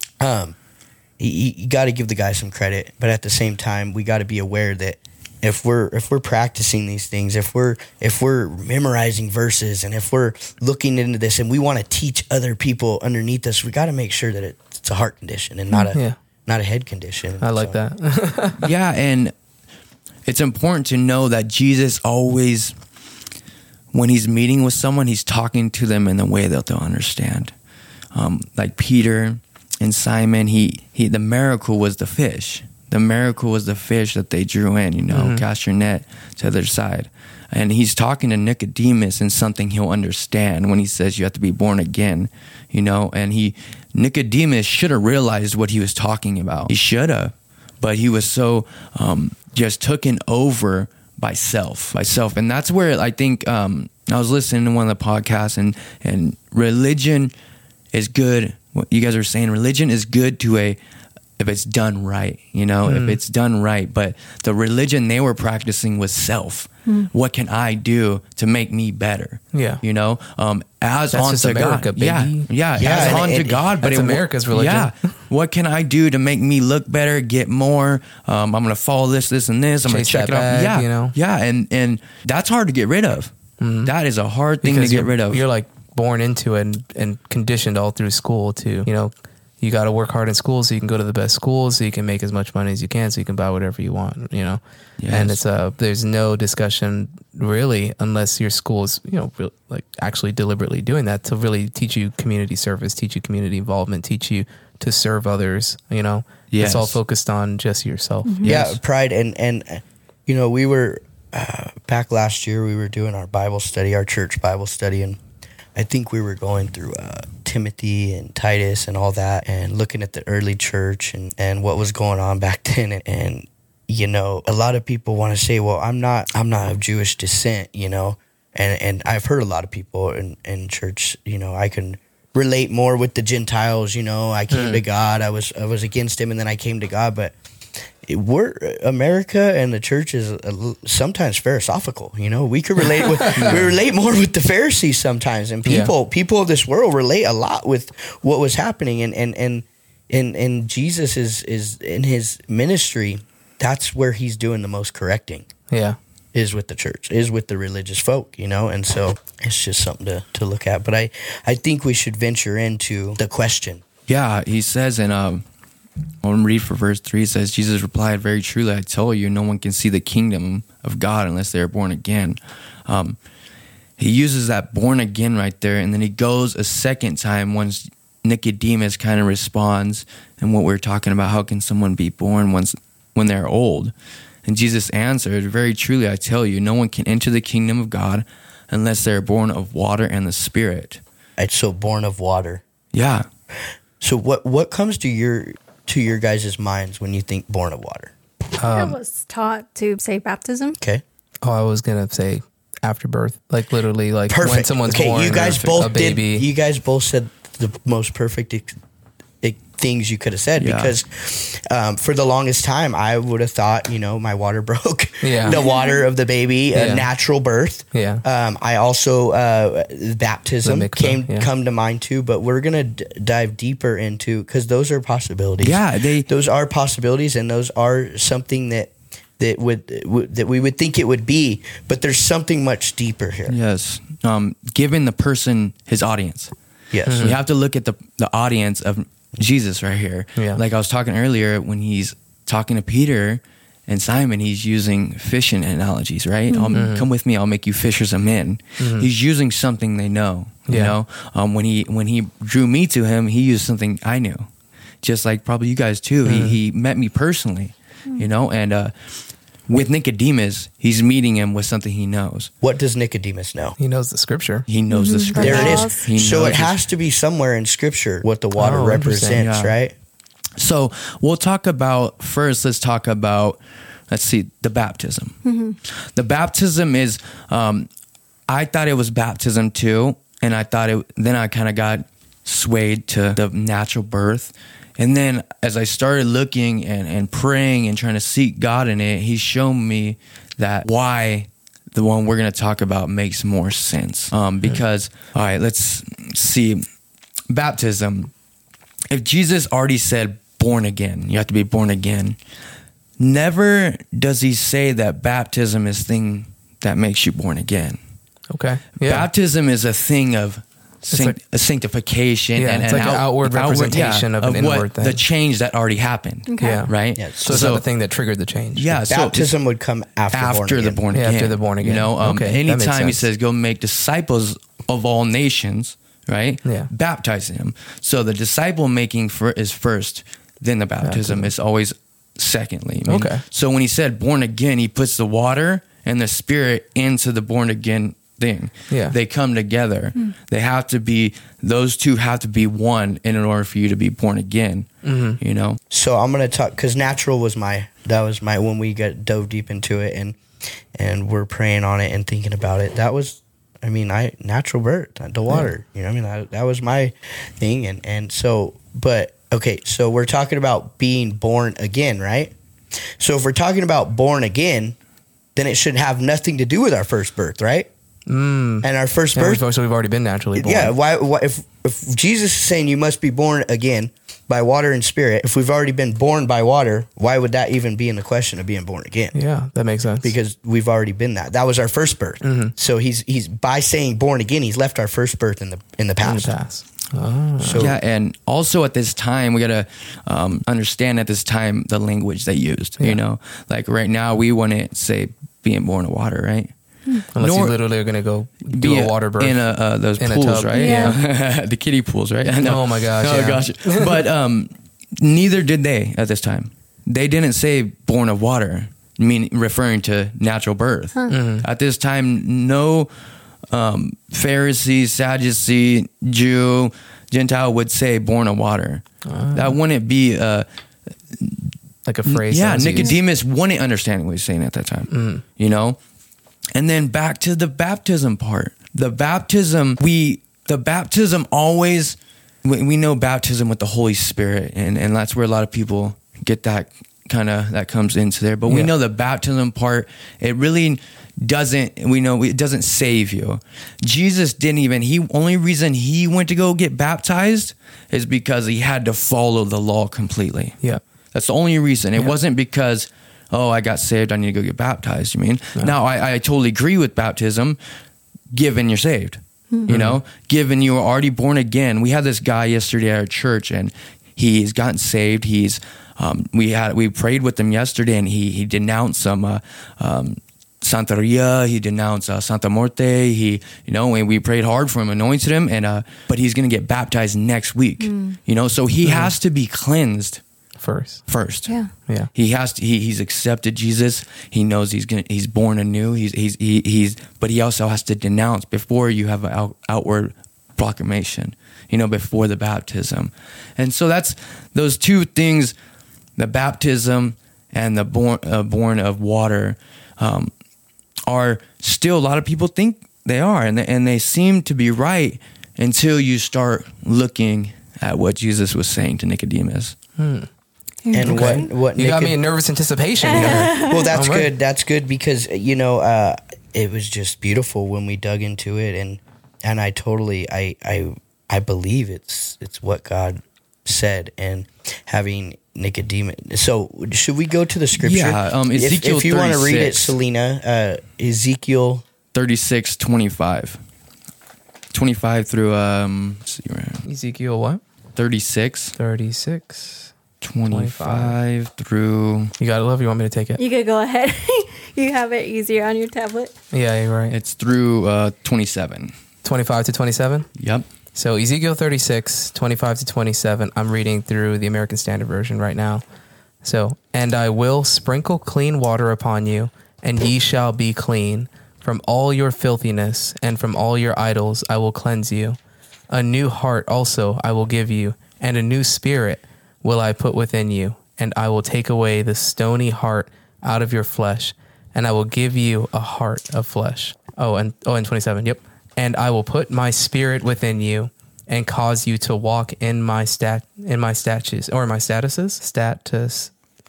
you got to give the guy some credit, but at the same time, we got to be aware that if we're practicing these things, if we're memorizing verses, and if we're looking into this, and we want to teach other people underneath us, we got to make sure that it's a heart condition and not a head condition. I like that. And it's important to know that Jesus always, when he's meeting with someone, he's talking to them in the way that they'll understand. Like Peter and Simon, the miracle was the fish. The miracle was the fish that they drew in, cast your net to the other side. And he's talking to Nicodemus in something he'll understand when he says you have to be born again, and Nicodemus should have realized what he was talking about. He should have, but he was so just taken over by self. And that's where I think I was listening to one of the podcasts, and religion is good. What you guys are saying, religion is good if it's done right, if it's done right. But the religion they were practicing was self. What can I do to make me better? As that's onto America, God. baby. As onto God. But it's America's religion. What can I do to make me look better, get more? I'm going to follow this, and this. I'm going to check it out. And that's hard to get rid of. That is a hard thing to get rid of. You're like born into it and conditioned all through school to, you got to work hard in school so you can go to the best schools, so you can make as much money as you can, so you can buy whatever you want, you know? Yes. And it's there's no discussion really, unless your school is, you know, like actually deliberately doing that to really teach you community service, teach you community involvement, teach you to serve others, you know? Yes. It's all focused on just yourself. Yeah, pride. And you know, we were, back last year, we were doing our Bible study, our church Bible study, and I think we were going through Timothy and Titus and all that, and looking at the early church and what was going on back then. And you know, a lot of people want to say, well, I'm not of Jewish descent, you know, and I've heard a lot of people in church, you know, I can relate more with the Gentiles, you know, I came to God, I was against him, and then I came to God, but America and the church is sometimes philosophical, you know. We could relate with we relate more with the Pharisees sometimes, and people of this world relate a lot with what was happening, and Jesus is in his ministry. That's where he's doing the most correcting. Yeah. Is with the church, is with the religious folk, you know, and so it's just something to look at. But I think we should venture into the question. Yeah, he says in I'll read for verse 3. It says, Jesus replied, very truly, I tell you, no one can see the kingdom of God unless they are born again. He uses that born again right there, and then he goes a second time once Nicodemus kind of responds, and what we're talking about, how can someone be born when they're old? And Jesus answered, very truly, I tell you, no one can enter the kingdom of God unless they're born of water and the Spirit. It's so born of water. Yeah. So what comes to your guys' minds when you think born of water? I was taught to say baptism. Okay. Oh, I was going to say after birth, like literally like Perfect. when someone's born, you guys or both a baby. You guys both said the most perfect things you could have said, because for the longest time I would have thought, you know, my water broke. Yeah. The water of the baby, a natural birth. Yeah. I also baptism come to mind too, but we're gonna dive deeper into, because those are possibilities. Yeah, those are possibilities, and those are something that we would think it would be, but there's something much deeper here. Yes. Giving the person his audience. Yes. We have to look at the audience of Jesus right here. Yeah. Like I was talking earlier, when he's talking to Peter and Simon, he's using fishing analogies, right? Come with me, I'll make you fishers of men. He's using something they know. You know, when he drew me to him, he used something I knew, just like probably you guys too. He met me personally, you know, and with Nicodemus, he's meeting him with something he knows. What does Nicodemus know? He knows the scripture. He knows the scripture. There it is. So it has to be somewhere in scripture what the water represents, right? So we'll talk about, first, let's see, the baptism. The baptism is, I thought it was baptism too, and then I kind of got swayed to the natural birth. And then as I started looking and praying and trying to seek God in it, he's shown me that why the one we're going to talk about makes more sense. Because, all right, let's see. Baptism. If Jesus already said born again, you have to be born again, never does he say that baptism is thing that makes you born again. Okay. Yeah. Baptism is a thing of a sanctification, and it's like an outward representation of an inward thing. The change that already happened. Okay. Yeah. Right? Yeah. So it's not the thing that triggered the change. Yeah. Baptism would come after the born again. After the born again. You know, okay. anytime he says, go make disciples of all nations, right? Yeah. Baptize them. So the disciple making is first, then the baptism is always secondly. Okay. So when he said born again, he puts the water and the Spirit into the born again thing. Yeah. They come together. They have to be, those two have to be one in order for you to be born again. You know? So I'm going to talk, because natural was when we dove deep into it and we're praying on it and thinking about it. That was, natural birth, the water, you know, that was my thing. And so, but okay, so we're talking about being born again, right? So if we're talking about born again, then it should have nothing to do with our first birth, right? And our first birth. So we've already been naturally born. Yeah. Why if Jesus is saying you must be born again by water and Spirit, if we've already been born by water, why would that even be in the question of being born again? Yeah, that makes sense. Because we've already been that. That was our first birth. So he's by saying born again, he's left our first birth in the past. So Yeah, and also at this time, we gotta understand at this time the language they used. Yeah. You know, like right now, we wouldn't say being born of water, right? Unless you Nor- literally are going to go do Be a water birth. in those in a pools, tub. right? Yeah. The kiddie pools, right? I know. Oh my gosh, Oh yeah. gosh. But neither did they at this time. They didn't say born of water, referring to natural birth. At this time, no Pharisee, Sadducee, Jew, Gentile would say born of water. That wouldn't be like a phrase. yeah, that was used. Nicodemus wouldn't understand what he's saying at that time. You know? And then back to the baptism part. The baptism always, we know baptism with the Holy Spirit, and that's where a lot of people get that that comes into there. But we Yeah. know the baptism part, it really doesn't, we know it doesn't save you. Jesus only reason he went to go get baptized is because he had to follow the law completely. Yeah. That's the only reason. It Yeah. wasn't because, oh, I got saved, I need to go get baptized. You mean? Now, I totally agree with baptism, given you're saved. You know, given you are already born again. We had this guy yesterday at our church, and he's gotten saved. He's we prayed with him yesterday, and he denounced some Santeria. He denounced Santa Muerte. And we prayed hard for him, anointed him, and but he's going to get baptized next week. You know, so he has to be cleansed first. Yeah. Yeah. He's accepted Jesus. He knows he's born anew. But he also has to denounce before you have an outward proclamation, before the baptism. And so that's those two things, the baptism and the born of water, are still, a lot of people think they are, and they seem to be right until you start looking at what Jesus was saying to Nicodemus. and what You got me in nervous anticipation. well, that's All right. good. That's good because it was just beautiful when we dug into it, and I totally I believe it's what God said, and having Nicodemus. So should we go to the scripture? Yeah, Ezekiel if you want to read it, 36. Selena, Ezekiel 36, 25. 25 through, let's see where, Ezekiel what? 36, 36. 25 through, You got it, love? You want me to take it? You could go ahead. You have it easier on your tablet. Yeah, you're right. it's through 27. 25 to 27. Yep. So Ezekiel 36, 25 to 27. I'm reading through the American Standard Version right now. So, and I will sprinkle clean water upon you, and ye shall be clean. From all your filthiness and from all your idols I will cleanse you. A new heart also I will give you, and a new spirit will I put within you. And I will take away the stony heart out of your flesh, and I will give you a heart of flesh. And 27, yep. And I will put my spirit within you, and cause you to walk in my statutes, or my statuses? Statutes.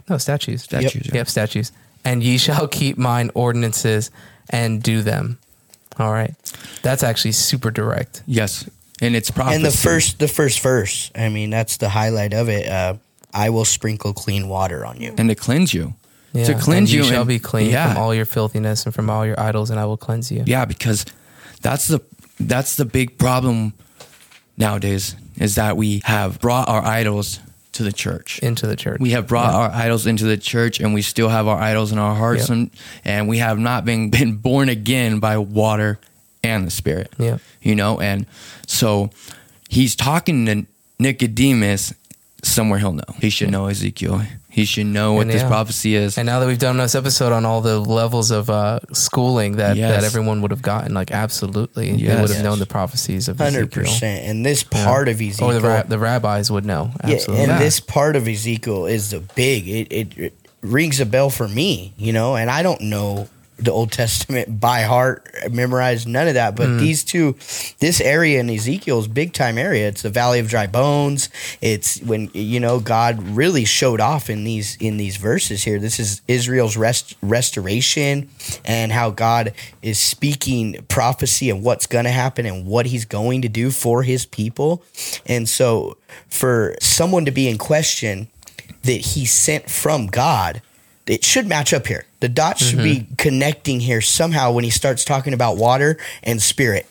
Yep, statutes. And ye shall keep mine ordinances and do them. All right. That's actually super direct. Yes. And it's prophecy. and the first verse. I mean, that's the highlight of it. I will sprinkle clean water on you. And to cleanse you. Yeah. To cleanse and you you. shall and- be clean yeah. from all your filthiness and from all your idols, and I will cleanse you. Yeah, because that's the big problem nowadays, is that we have brought our idols to the church. Into the church. We have brought our idols into the church, and we still have our idols in our hearts, Yep. and we have not been born again by water and the Spirit. Yep. And so he's talking to Nicodemus. Somewhere he'll know. He should know Ezekiel. He should know what And this yeah. prophecy is. And now that we've done this episode on all the levels of schooling that Yes. everyone would have gotten, like absolutely, they Yes. would have Yes. known the prophecies of 100%. Ezekiel. And this part of Ezekiel, Or the rabbis would know. Absolutely. Yeah, and this part of Ezekiel is the big. It rings a bell for me, and I don't know the Old Testament by heart, memorized none of that. But this area in Ezekiel is big time area. It's the Valley of Dry Bones. It's when God really showed off in these verses here. This is Israel's restoration, and how God is speaking prophecy of what's going to happen and what He's going to do for His people. And so, for someone to be in question that He sent from God, it should match up here. The dots should be connecting here somehow when he starts talking about water and spirit.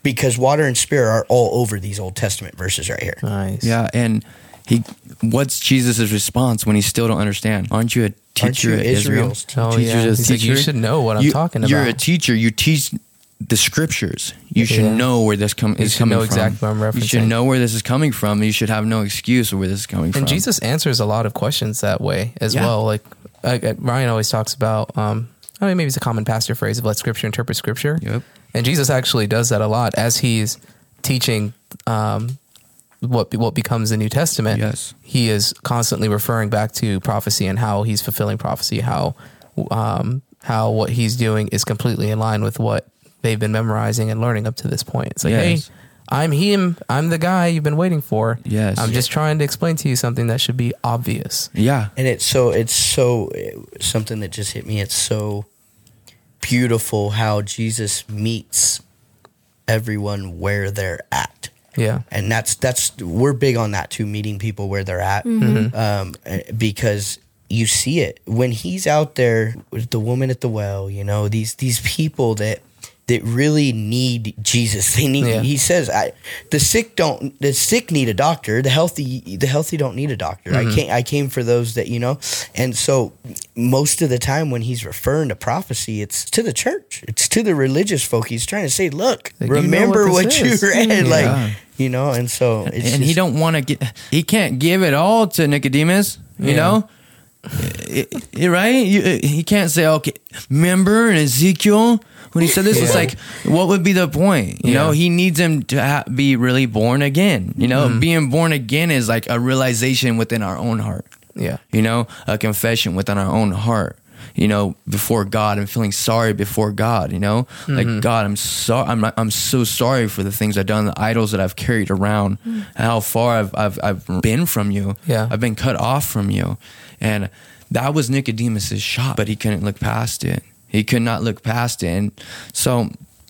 because water and spirit are all over these Old Testament verses right here. Nice. Yeah, and what's Jesus' response when he still don't understand? Aren't you a teacher at Israel? Israel's teacher? Oh, yeah. He's like, you should know what I'm talking about. You're a teacher. You teach the scriptures. You should know where this is coming know from. Exactly what I'm referencing. You should know where this is coming from. You should have no excuse of where this is coming from. And Jesus answers a lot of questions that way as well. Like Ryan always talks about, I mean, maybe it's a common pastor phrase of let scripture interpret scripture. Yep. And Jesus actually does that a lot as he's teaching what becomes the New Testament. Yes. He is constantly referring back to prophecy and how he's fulfilling prophecy, how what he's doing is completely in line with what they've been memorizing and learning up to this point. It's like, hey, I'm him. I'm the guy you've been waiting for. Yes. I'm just trying to explain to you something that should be obvious. Yeah. And it's so something that just hit me. It's so beautiful how Jesus meets everyone where they're at. Yeah. And that's we're big on that too, meeting people where they're at. Because you see it when he's out there with the woman at the well, you know, these people that really need Jesus. They need. He says, "The sick need a doctor. The healthy don't need a doctor. I came for those that, you know." And so, most of the time when he's referring to prophecy, it's to the church. It's to the religious folk. He's trying to say, "Look, like, remember what you read." Yeah. Like, you know. And so, it's and he don't want to get. He can't give it all to Nicodemus. You know. Right? He can't say, okay, remember in Ezekiel when he said this? It's like, what would be the point? You know, he needs him to be really born again. You know, being born again is like a realization within our own heart. Yeah. You know, a confession within our own heart, you know, before God and feeling sorry before God, you know, like, God, I'm so sorry for the things I've done, the idols that I've carried around, and how far I've been from you. Yeah. I've been cut off from you. And that was Nicodemus's shot, but he couldn't look past it. He could not look past it. And so,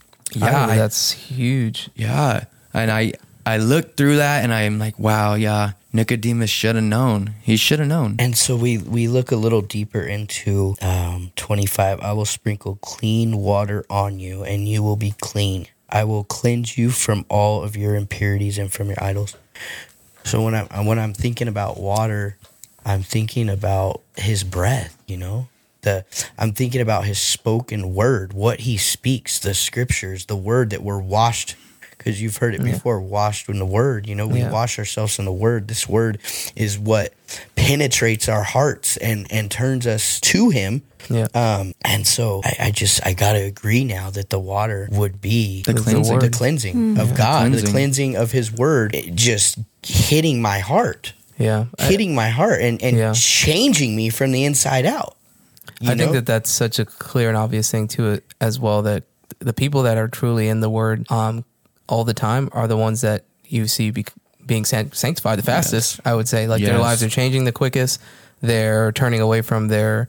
that's huge. Yeah. And I looked through that and I'm like, wow, yeah, Nicodemus should have known. He should have known. And so we look a little deeper into 25. I will sprinkle clean water on you, and you will be clean. I will cleanse you from all of your impurities and from your idols. So when I'm thinking about water, I'm thinking about his breath, you know? I'm thinking about his spoken word, what he speaks, the scriptures, the word that we're washed, because you've heard it before, washed in the word, you know, we wash ourselves in the word. This word is what penetrates our hearts and turns us to him. Yeah. And so I got to agree now that the water would be the cleansing of God, the cleansing of his word, just hitting my heart. Yeah. Hitting my heart and changing me from the inside out. I think that's such a clear and obvious thing to it as well, that the people that are truly in the word all the time are the ones that you see being sanctified the fastest, I would say. Like their lives are changing the quickest. They're turning away from their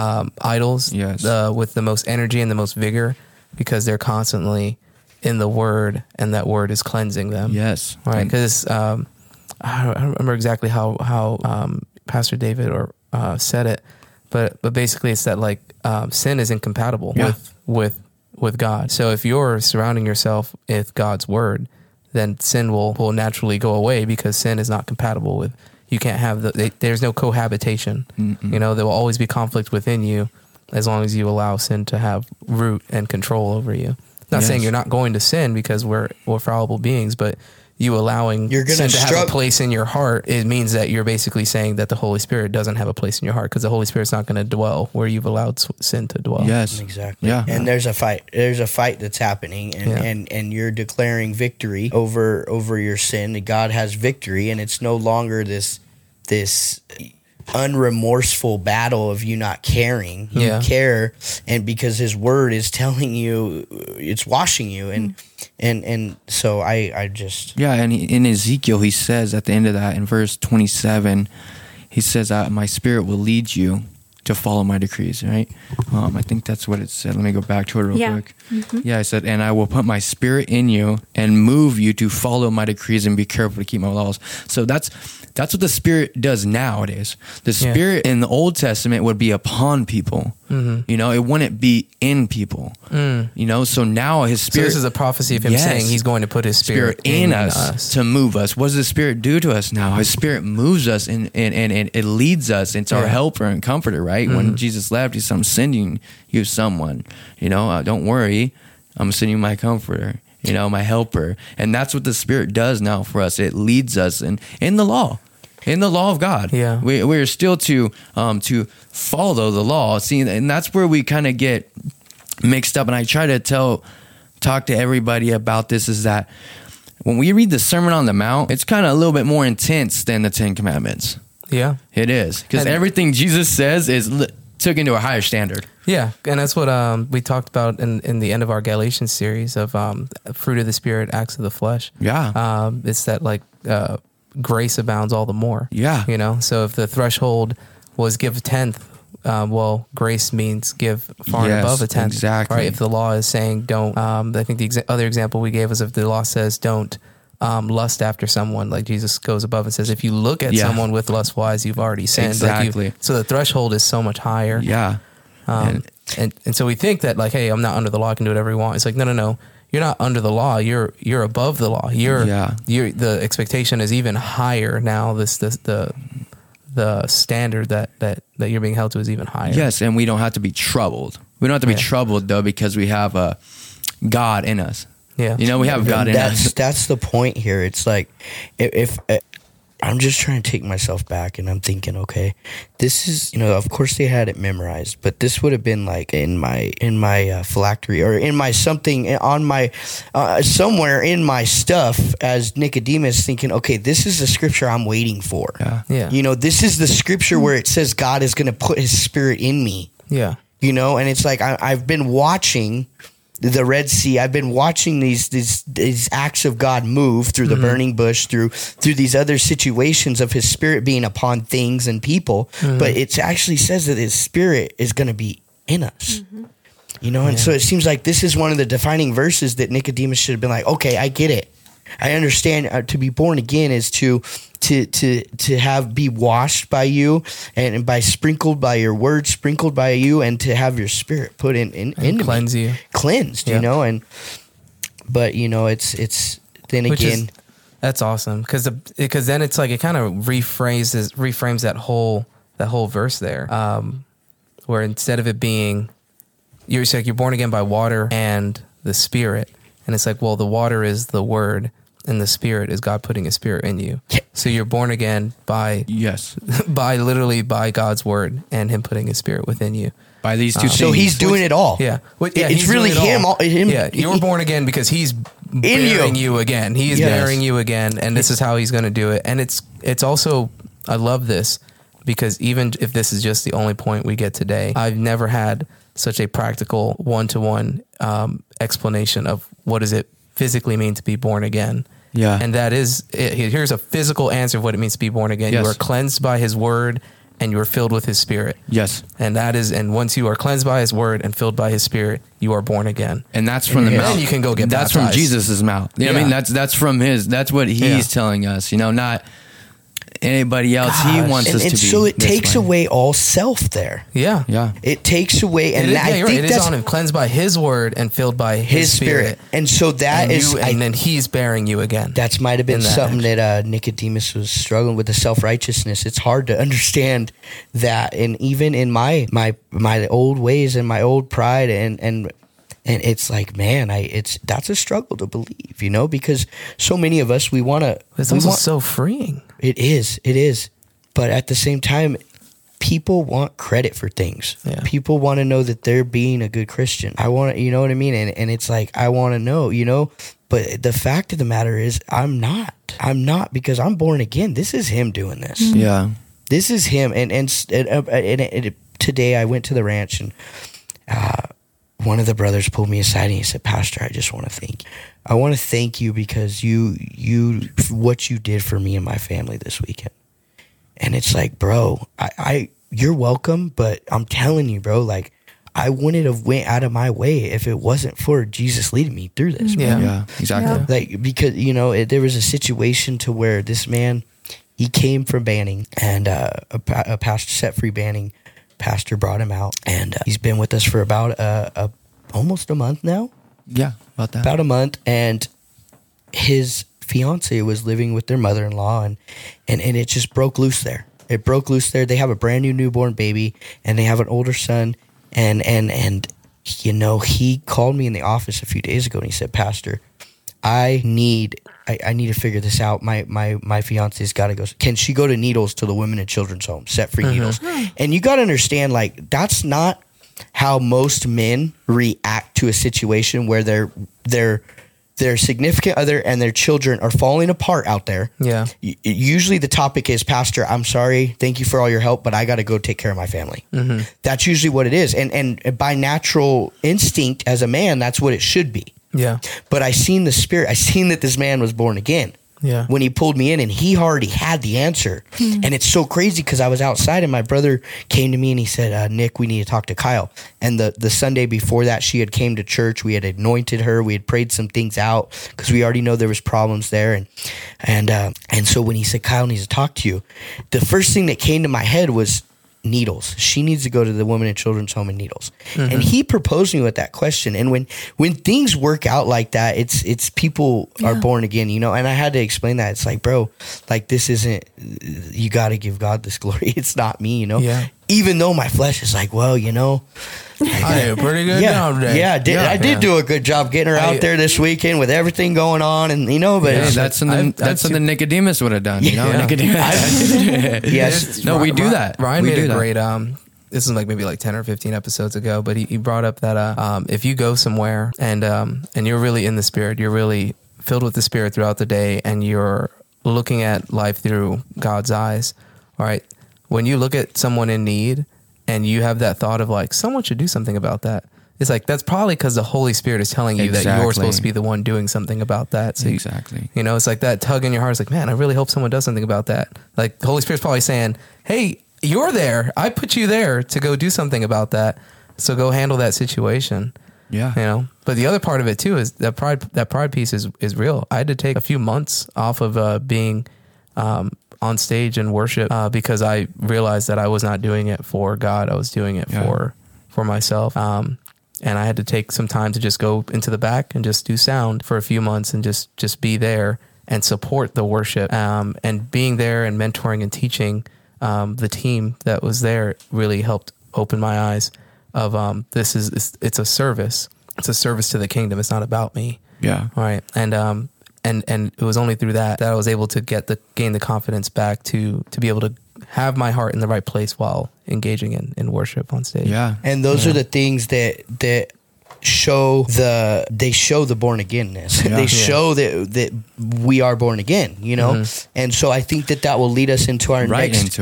idols with the most energy and the most vigor, because they're constantly in the word, and that word is cleansing them. Yes. Right. Because I don't remember exactly how Pastor David said it, but basically it's that like sin is incompatible with God. So if you're surrounding yourself with God's word, then sin will naturally go away, because sin is not compatible with. You can't have there's no cohabitation. Mm-mm. You know, there will always be conflict within you as long as you allow sin to have root and control over you. Not saying you're not going to sin, because we're fallible beings, but you allowing sin to have a place in your heart, it means that you're basically saying that the Holy Spirit doesn't have a place in your heart, because the Holy Spirit's not going to dwell where you've allowed sin to dwell. Yes, exactly. Yeah, and there's a fight. There's a fight that's happening, and you're declaring victory over your sin. And God has victory, and it's no longer this unremorseful battle of you not caring. You care, and because His Word is telling you, it's washing you, and so I just and in Ezekiel he says at the end of that, in verse 27, he says, "My Spirit will lead you to follow my decrees." Right? I think that's what it said. Let me go back to it real quick. Mm-hmm. Yeah, I said, "And I will put my Spirit in you and move you to follow my decrees and be careful to keep my laws." So that's what the Spirit does nowadays. The Spirit in the Old Testament would be upon people. You know, it wouldn't be in people. You know, so now his So spirit. this is a prophecy of him Yes. saying he's going to put his spirit in us to move us. What does the spirit do to us now? His spirit moves us and it leads us into our helper and comforter, right? When Jesus left, he said, I'm sending you someone, you know, don't worry. I'm sending you my comforter, you know, my helper. And that's what the spirit does now for us. It leads us in the law of God. Yeah. We're still to follow the law. See, and that's where we kind of get mixed up. And I try to talk to everybody about this, is that when we read the Sermon on the Mount, it's kind of a little bit more intense than the 10 Commandments. Yeah. It is. Because And- everything Jesus says is took into a higher standard. Yeah, and that's what we talked about in the end of our Galatians series of fruit of the Spirit, acts of the flesh. Yeah. It's that like grace abounds all the more. Yeah. You know, so if the threshold was give a tenth, well, grace means give far and Yes, above a tenth. exactly. Right? If the law is saying don't, I think the other example we gave was if the law says don't lust after someone, like Jesus goes above and says, if you look at someone with lustful eyes, you've already sinned. Exactly. So the threshold is so much higher. Yeah. And so we think that like, hey, I'm not under the law, I can do whatever you want. It's like, no. You're not under the law. You're above the law. You're the expectation is even higher now. The standard that you're being held to is even higher. Yes, and we don't have to be troubled. We don't have to be troubled though, because we have a God in us. Yeah. You know, we have God in us. That's the point here. It's like if I'm just trying to take myself back, and I'm thinking, okay, this is, you know, of course they had it memorized, but this would have been like in my phylactery, or in my something on my somewhere in my stuff as Nicodemus, thinking, okay, this is the scripture I'm waiting for. Yeah. You know, this is the scripture where it says God is going to put his spirit in me. Yeah. You know, and it's like I've been watching the Red Sea. I've been watching these acts of God move through the burning bush, through these other situations of his spirit being upon things and people. But it actually says that his spirit is going to be in us. You know, and so it seems like this is one of the defining verses that Nicodemus should have been like, okay, I get it. I understand. To be born again is to be washed by you, and by sprinkled by your word, sprinkled by you, and to have your spirit put in cleanse you, cleansed. You know, but you know, it's then Which again. That's awesome because then it's like it kind of reframes that whole verse there, where instead of it being you're born again by water and the Spirit, and it's like, well, the water is the word and the Spirit is God putting his spirit in you. So you're born again by literally by God's word and him putting his spirit within you. By these two things. So he's doing it all. Yeah. It's really him. Yeah. You were born again because he's bearing you again. He is bearing you again. And this is how he's going to do it. And it's also, I love this because even if this is just the only point we get today, I've never had such a practical one-to-one explanation of what does it physically mean to be born again. Yeah. And that is, here's a physical answer of what it means to be born again. Yes. You are cleansed by his word and you are filled with his spirit. Yes. And once you are cleansed by his word and filled by his spirit, you are born again. And that's from the And mouth. then you can go get That's baptized. from Jesus' mouth. You know what I mean? That's from that's what he's telling us, you know, not anybody else. He wants us to be. So it this takes way. away all self there. Yeah. Yeah. It takes away, and You're I right. think It is that's on him, cleansed by his word and filled by his spirit. And so that And then he's bearing you again. That might have been in that something that Nicodemus was struggling with, the self-righteousness. It's hard to understand that, and even in my old ways and my old pride, and it's like, man, that's a struggle to believe, you know, because so many of us It's also so freeing. It is, but at the same time, people want credit for things. Yeah. People want to know that they're being a good Christian. I want to, you know what I mean? And it's like, I want to know, you know, but the fact of the matter is I'm not, because I'm born again. This is him doing this. Yeah. This is him. And today I went to the ranch, and one of the brothers pulled me aside and he said, "Pastor, I just want to thank you. I want to thank you because what you did for me and my family this weekend." And it's like, bro, you're welcome, but I'm telling you, bro, like, I wouldn't have went out of my way if it wasn't for Jesus leading me through this. Yeah. Bro. Yeah. Exactly. Like, because, you know, there was a situation to where this man, he came from Banning, and a pastor, Set Free Banning, pastor brought him out, and he's been with us for about almost a month now. Yeah, about that. About a month, and his fiance was living with their mother-in-law, and it just broke loose there. It broke loose there. They have a brand new newborn baby, and they have an older son, and you know, he called me in the office a few days ago, and he said, Pastor, I need to figure this out. My fiance's got to go. Can she go to Needles, to the women and children's home, Set Free Needles? And you got to understand, like, that's not how most men react to a situation where their significant other and their children are falling apart out there. Yeah. Usually the topic is, Pastor, I'm sorry, thank you for all your help, but I got to go take care of my family. That's usually what it is. And by natural instinct as a man, that's what it should be. Yeah. But I seen the Spirit. I seen that this man was born again. Yeah. When he pulled me in, and he already had the answer. And it's so crazy because I was outside, and my brother came to me and he said, Nick, we need to talk to Kyle. And the Sunday before that, she had came to church. We had anointed her. We had prayed some things out because we already know there was problems there. And so when he said, Kyle needs to talk to you, the first thing that came to my head was Needles. She needs to go to the women and children's home in Needles. And he proposed me with that question. And when things work out like that, it's people are born again, you know. And I had to explain that. It's like, bro, like, this isn't, you got to give God this glory. It's not me, you know. Yeah. Even though my flesh is like, well, you know, I did a pretty good job today. I did do a good job getting her out there this weekend with everything going on, and you know, but Hey, that's something Nicodemus would have done. You know, Yeah. Nicodemus. Yes. No, we do that. Ryan we made do a that. great this is like maybe like 10 or 15 episodes ago, but he brought up that if you go somewhere and you're really in the Spirit, you're really filled with the Spirit throughout the day, and you're looking at life through God's eyes, all right? When you look at someone in need and you have that thought of like, someone should do something about that, it's like, that's probably because the Holy Spirit is telling you that you're supposed to be the one doing something about that. So Exactly. you know, it's like that tug in your heart. It's like, man, I really hope someone does something about that. Like, the Holy Spirit's probably saying, hey, you're there. I put you there to go do something about that. So go handle that situation. Yeah. You know, but the other part of it too is that pride piece is real. I had to take a few months off of being on stage and worship because I realized that I was not doing it for God. I was doing it for myself. And I had to take some time to just go into the back and just do sound for a few months and just be there and support the worship. And being there and mentoring and teaching the team that was there really helped open my eyes of it's a service. It's a service to the kingdom. It's not about me. Yeah. All right. And it was only through that I was able to gain the confidence back to be able to have my heart in the right place while engaging in worship on stage. Yeah. And those are the things that show the born againness. They show that we are born again, you know? And so I think that will lead us into our next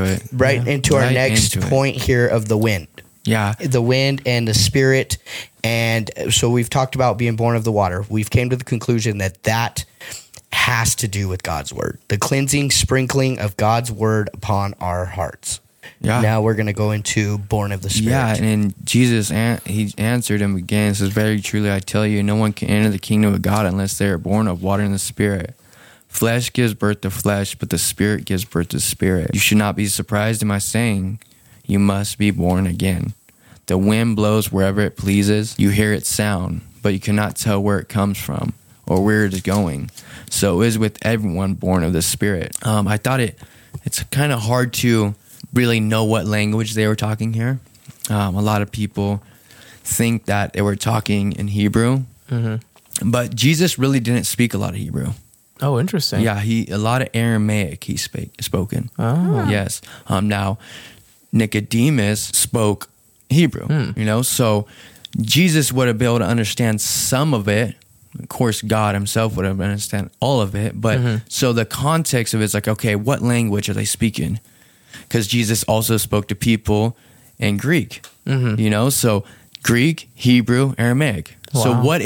point here of the wind. Yeah. The wind and the Spirit. And so we've talked about being born of the water. We've came to the conclusion that has to do with God's word. The cleansing, sprinkling of God's word upon our hearts. Yeah. Now we're going to go into born of the Spirit. Yeah, and Jesus, he answered him again. Says, very truly, I tell you, no one can enter the kingdom of God unless they are born of water and the Spirit. Flesh gives birth to flesh, but the Spirit gives birth to spirit. You should not be surprised in my saying, you must be born again. The wind blows wherever it pleases. You hear its sound, but you cannot tell where it comes from or where it is going. So it is with everyone born of the Spirit. I thought it's kind of hard to really know what language they were talking here. A lot of people think that they were talking in Hebrew, but Jesus really didn't speak a lot of Hebrew. Oh, interesting. Yeah, a lot of Aramaic he spoken. Oh. Yes. Now, Nicodemus spoke Hebrew, you know, so Jesus would have been able to understand some of it. Of course, God himself would have understand all of it. But so the context of it is like, okay, what language are they speaking? Because Jesus also spoke to people in Greek, you know, so Greek, Hebrew, Aramaic. Wow.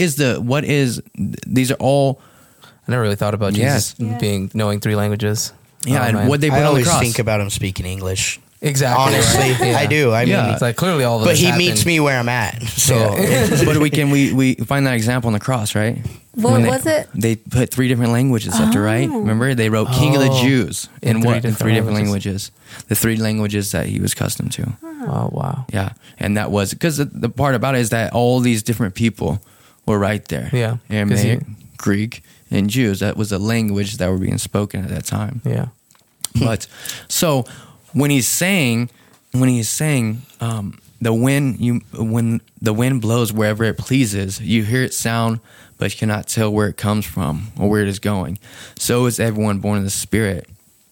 So these are all. I never really thought about Jesus knowing 3 languages. Yeah, and man. what they I put on the always cross. think about him speaking English. Exactly. Honestly, right. Yeah. I do. I Yeah. mean, It's like clearly all of but this he happened. meets me where I'm at. So But we find that example on the cross, right? What When was it? They put 3 different languages up there, right? Remember, they wrote King of the Oh. Jews in three what? In different 3 different languages. languages. The 3 languages that he was accustomed to. Oh wow. Yeah. And that was because the part about it is that all these different people were right there. Yeah. 'Cause Aramaic, Greek, and Jews. That was the language that were being spoken at that time. Yeah. But so when he's saying when the wind blows wherever it pleases, you hear it sound, but you cannot tell where it comes from or where it is going. So is everyone born of the Spirit.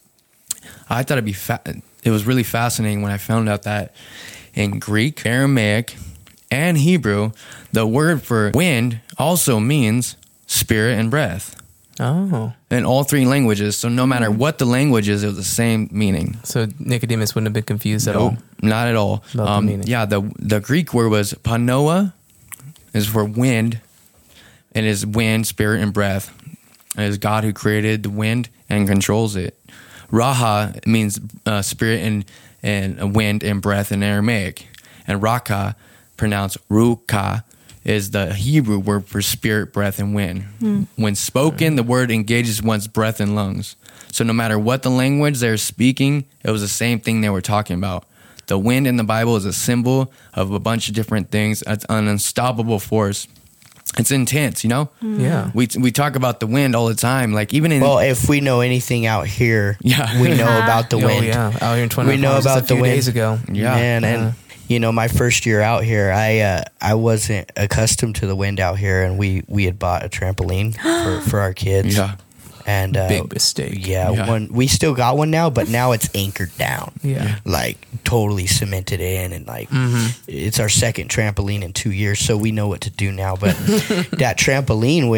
I thought it was really fascinating when I found out that in Greek, Aramaic, and Hebrew, the word for wind also means spirit and breath Oh. in all 3 languages. So no matter what the language is, it was the same meaning. So Nicodemus wouldn't have been confused at all. Nope, not at all. About the meaning. Yeah, the Greek word was panoa, is for wind, and is wind, spirit, and breath. It is God who created the wind and controls it. Raha means spirit and wind and breath in Aramaic, and Raka, pronounced ruka, is the Hebrew word for spirit, breath, and wind. When spoken, the word engages one's breath and lungs. So no matter what the language they're speaking, it was the same thing they were talking about. The wind in the Bible is a symbol of a bunch of different things. It's an unstoppable force. It's intense, you know? Yeah. We talk about the wind all the time. Like even in well, if we know anything out here, Yeah. we know about the Oh wind. yeah. Out here in 20 We know just about a few the wind. days ago. Yeah. Man, and you know, my first year out here, I wasn't accustomed to the wind out here, and we had bought a trampoline for our kids. Yeah. And Big mistake. Yeah, Yeah. we still got one now, but now it's anchored down. Yeah. Like totally cemented in, and like it's our second trampoline in 2 years, so we know what to do now. But that trampoline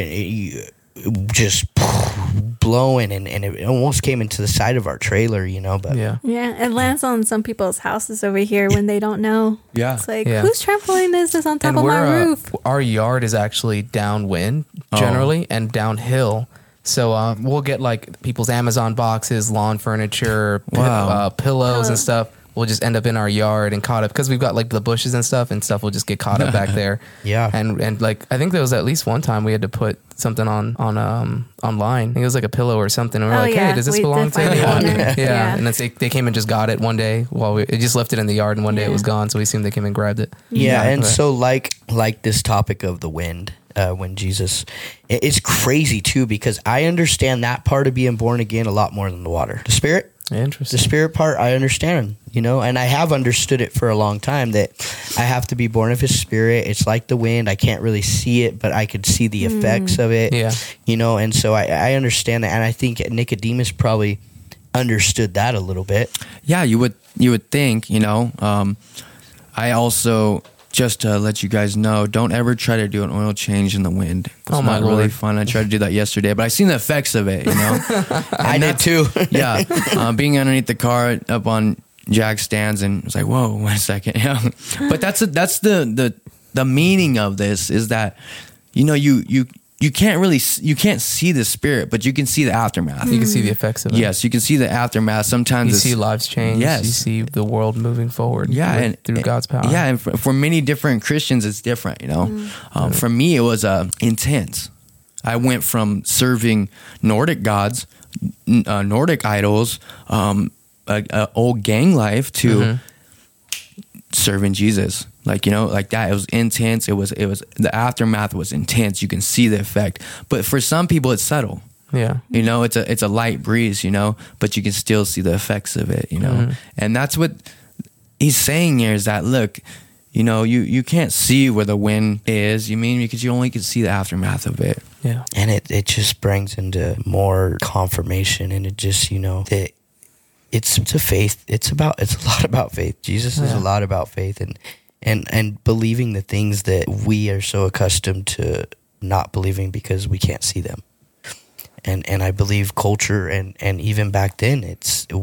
just blowing, and it almost came into the side of our trailer, you know. But Yeah. Yeah, it lands on some people's houses over here when they don't know. Yeah. It's like, Yeah. whose trampoline is this on top And of my roof? our yard is actually downwind generally and downhill. So we'll get like people's Amazon boxes, lawn furniture, Wow. pillows and stuff. We'll just end up in our yard and caught up because we've got like the bushes and stuff will just get caught up back there. Yeah. And like I think there was at least one time we had to put something on online. I think it was like a pillow or something. And we're Oh, like, yeah. hey, does this We belong did to find the anyone? owner. Yeah. And then they came and just got it one day while it just left it in the yard, and one day it was Yeah. gone. So we assumed they came and grabbed it. Yeah, and But- so like this topic of the wind, when Jesus, it's crazy too, because I understand that part of being born again a lot more than the water. The spirit, Interesting. the spirit part, I understand, you know, and I have understood it for a long time that I have to be born of His Spirit. It's like the wind; I can't really see it, but I could see the effects of it. Yeah. You know, and so I understand that, and I think Nicodemus probably understood that a little bit. Yeah, you would think, you know. I also, just to let you guys know, don't ever try to do an oil change in the wind. It's Oh, my not really Lord. fun. I tried to do that yesterday, but I seen the effects of it, you know. I did too. Yeah, being underneath the car up on jack stands, and it's like, whoa, wait a second. Yeah, but that's the meaning of this is that, you know, you can't see the spirit, but you can see the aftermath. You can see the effects of it. Yes, you can see the aftermath. Sometimes You it's- see lives change. Yes. You see the world moving forward. Yeah, through God's power. Yeah, and for many different Christians, it's different. You know, for me, it was intense. I went from serving Nordic gods, Nordic idols, old gang life to serving Jesus. Like, you know, like that. It was intense. It was the aftermath was intense. You can see the effect, but for some people, it's subtle. Yeah. You know, it's a light breeze, you know, but you can still see the effects of it, you know. And that's what he's saying here is that, look, you know, you can't see where the wind is, because you only can see the aftermath of it. Yeah. And it just brings into more confirmation, and it just, you know, that it's a faith. It's a lot about faith. Jesus is a lot about faith, and believing the things that we are so accustomed to not believing because we can't see them. And I believe culture and even back then,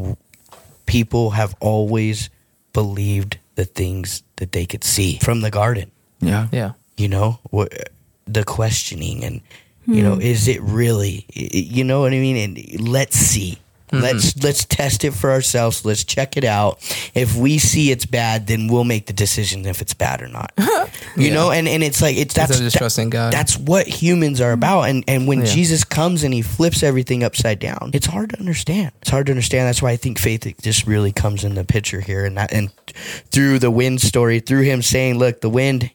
people have always believed the things that they could see from the garden. Yeah. Yeah. You know, the questioning and, you know, is it really, you know what I mean? And let's see. Let's test it for ourselves. Let's check it out. If we see it's bad, then we'll make the decision if it's bad or not. You know, and it's like Instead of just trusting God. That's what humans are about. And when Jesus comes and he flips everything upside down, it's hard to understand. That's why I think faith just really comes in the picture here. And through the wind story, through him saying, look, the wind,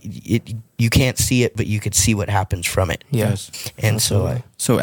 you can't see it, but you could see what happens from it. Yes. And So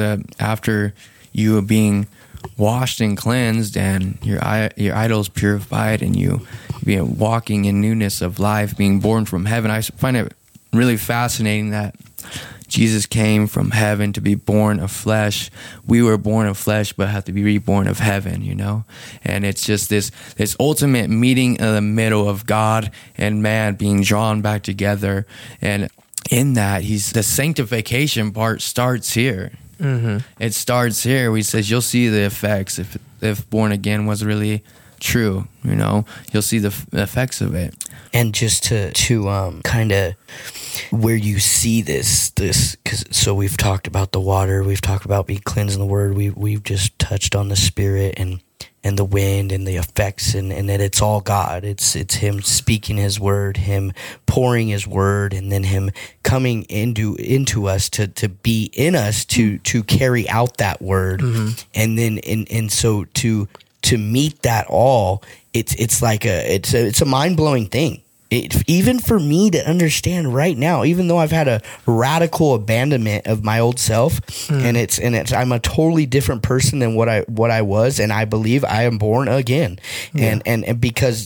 after you are being washed and cleansed, and your idols purified, and you being walking in newness of life, being born from heaven, I find it really fascinating that Jesus came from heaven to be born of flesh. We were born of flesh, but have to be reborn of heaven, you know? And it's just this ultimate meeting in the middle of God and man being drawn back together. And in that, the sanctification part starts here. Mm-hmm. It starts here. He says you'll see the effects if born again was really true. You know, you'll see the effects of it. And just to kind of where you see this, because so we've talked about the water, we've talked about being cleansed in the Word, we've just touched on the Spirit and the wind and the effects, and that it's all God. It's him speaking his word, him pouring his word, and then him coming into us to be in us to carry out that word. And then and so to meet that all, it's like it's a mind-blowing thing. Even for me to understand right now, even though I've had a radical abandonment of my old self, and I'm a totally different person than what I was, and I believe I am born again, and because,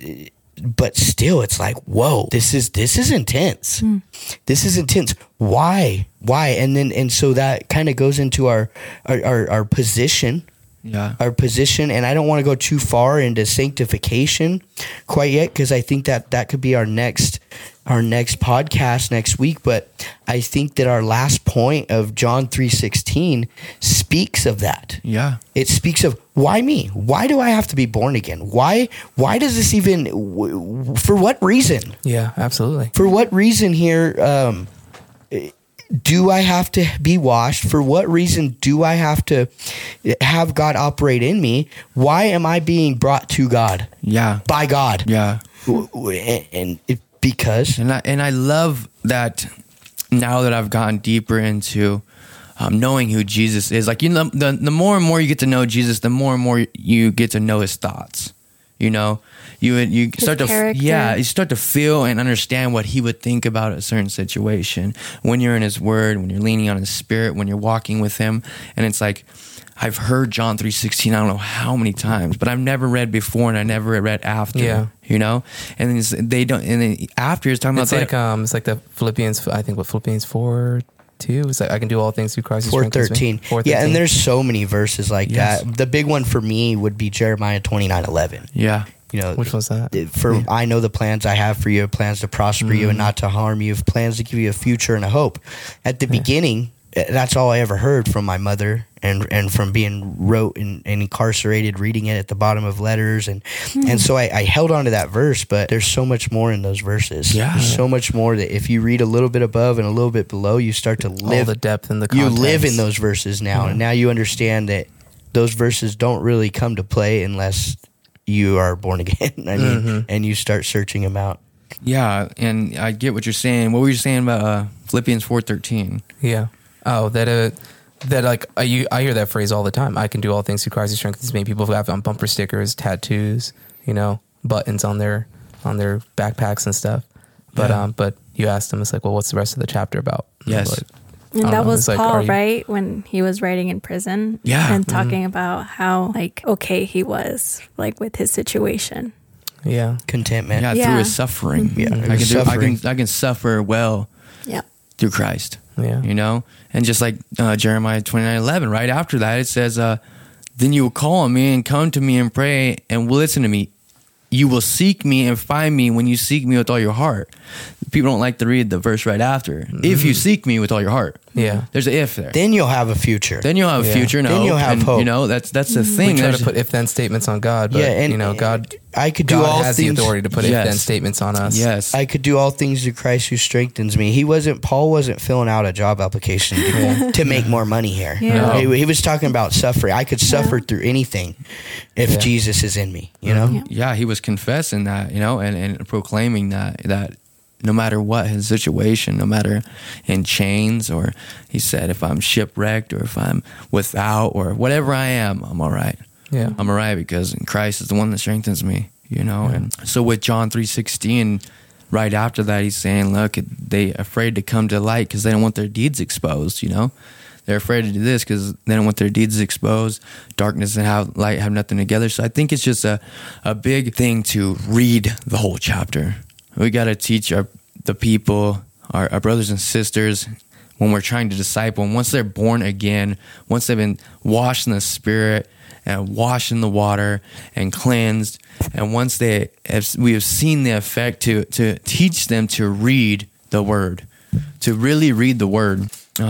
but still, it's like, whoa, this is intense. This is intense. Why? And so that kind of goes into our position. Yeah, our position, and I don't want to go too far into sanctification quite yet, because I think that could be our next podcast next week. But I think that our last point of John 3:16 speaks of that. Yeah, it speaks of why me? Why do I have to be born again? Why does this even? For what reason? Yeah, absolutely. For what reason here? Do I have to be washed? For what reason do I have to have God operate in me? Why am I being brought to God? Yeah. By God. Yeah. Because. And I love that now that I've gotten deeper into knowing who Jesus is. Like, you know, the more and more you get to know Jesus, the more and more you get to know his thoughts. You know, you start you start to feel and understand what he would think about a certain situation when you're in his word, when you're leaning on his Spirit, when you're walking with him. And it's like, I've heard John 3:16 I don't know how many times, but I've never read before and I never read after. Yeah. You know, and then after it's talking about it's like the Philippians. I think Philippians 4:2. It's like I can do all things through Christ. 4:13. Yeah, and there's so many verses like that. The big one for me would be Jeremiah 29:11. Yeah. You know, which was that? I know the plans I have for you, plans to prosper you and not to harm you, plans to give you a future and a hope. At the beginning, that's all I ever heard from my mother, and from being wrote and incarcerated, reading it at the bottom of letters, and so I held on to that verse. But there's so much more in those verses. Yeah, there's so much more that if you read a little bit above and a little bit below, you start to live all the depth and the context. You live in those verses now, and now you understand that those verses don't really come to play unless you are born again. I mean, and you start searching them out. Yeah, and I get what you're saying. What were you saying about Philippians 4:13? Yeah. Oh, that like I hear that phrase all the time. I can do all things through Christ who strengthens me. People have on bumper stickers, tattoos, you know, buttons on their backpacks and stuff. But you asked them, it's like, well, what's the rest of the chapter about? Yes. Like, and that was Paul, right? When he was writing in prison. Yeah. And talking about how, like, okay he was, like, with his situation. Yeah. Contentment. Yeah, through his suffering. Yeah. I can suffer well through Christ. Yeah. You know? And just like Jeremiah 29:11, right after that, it says, then you will call on me and come to me and pray and will listen to me. You will seek me and find me when you seek me with all your heart. People don't like to read the verse right after. If you seek me with all your heart. Yeah. There's an if there. Then you'll have a future. Then you'll have a Yeah. future. And Then hope, you'll have and, hope. You know, that's the thing. We try There's- to put if-then statements on God, but God I could do God all has things. the authority to put Yes. if-then statements on us. yes. I could do all things through Christ who strengthens me. Paul wasn't filling out a job application to make more money here. Yeah. No. He was talking about suffering. I could suffer through anything if Yeah. Jesus is in me, you know? Yeah. Yeah, he was confessing that, and proclaiming that no matter what his situation, no matter in chains, or he said, if I'm shipwrecked or if I'm without or whatever I am, I'm all right. Yeah. I'm all right because Christ is the one that strengthens me, And so with John 3:16, right after that, he's saying, look, they afraid to come to light because they don't want their deeds exposed, They're afraid to do this because they don't want their deeds exposed. Darkness and light have nothing together. So I think it's just a big thing to read the whole chapter. We got to teach the people, our brothers and sisters, when we're trying to disciple, and once they're born again, once they've been washed in the Spirit and washed in the water and cleansed, and once we have seen the effect, to teach them to read the Word, to really read the Word.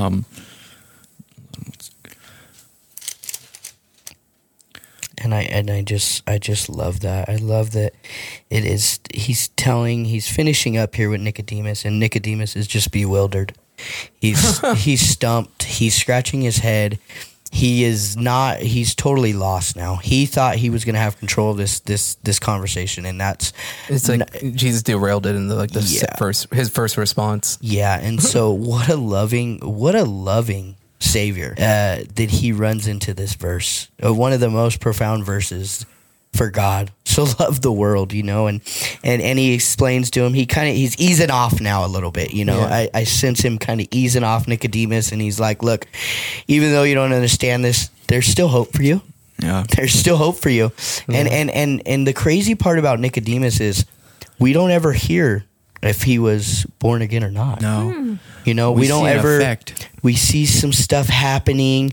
And I just love that. I love that he's finishing up here with Nicodemus, and Nicodemus is just bewildered. He's stumped. He's scratching his head. He's totally lost now. He thought he was going to have control of this conversation, and It's like Jesus derailed it in his first response. yeah. And so what a loving Savior that he runs into this verse, one of the most profound verses. For God so loved the world, and he explains to him, he's easing off now a little bit, Yeah. I sense him kind of easing off Nicodemus, and he's like, look, even though you don't understand this, there's still hope for you. Yeah. There's still hope for you. Yeah. And the crazy part about Nicodemus is we don't ever hear if he was born again or not. No. We don't see an ever effect. We see some stuff happening.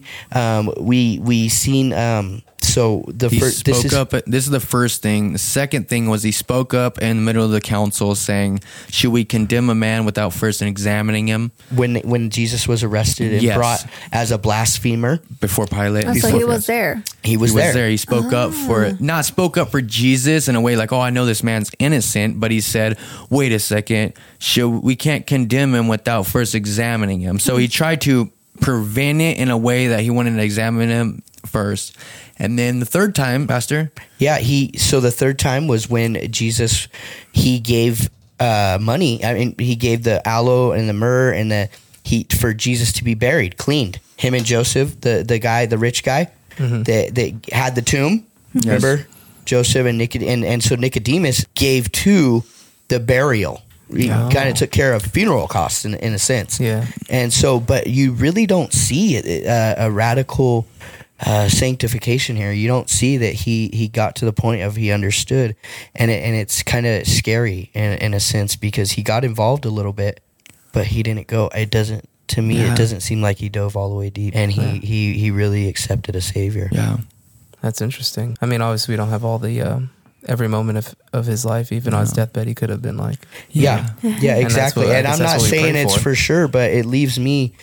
We seen so the He first spoke up. This is the first thing. The second thing was he spoke up in the middle of the council, saying, "Should we condemn a man without first examining him?" when Jesus was arrested and Yes. brought as a blasphemer. Before Pilate, Oh, so he was there. He was there. He spoke up spoke up for Jesus in a way like, "Oh, I know this man's innocent," but he said, "Wait a second, we can't condemn him without first examining him." So he tried to prevent it in a way that he wanted to examine him first. And then the third time, Pastor, Yeah, so the third time was when Jesus, he gave money. I mean, he gave the aloe and the myrrh and for Jesus to be buried, cleaned. Him and Joseph, the rich guy, that had the tomb. Remember, Joseph and so Nicodemus gave to the burial. He kind of took care of funeral costs in a sense. Yeah. And so, but you really don't see a radical sanctification here. You don't see that he got to the point of he understood, and it's kind of scary in a sense because he got involved a little bit, but he didn't go. It doesn't. To me, it doesn't seem like he dove all the way deep, and he really accepted a savior. yeah, That's interesting. I mean, obviously, we don't have all the every moment of his life. Even on his deathbed, he could have been like, Yeah, exactly. what- I And guess I'm that's not what we saying pray it's for sure, but it leaves me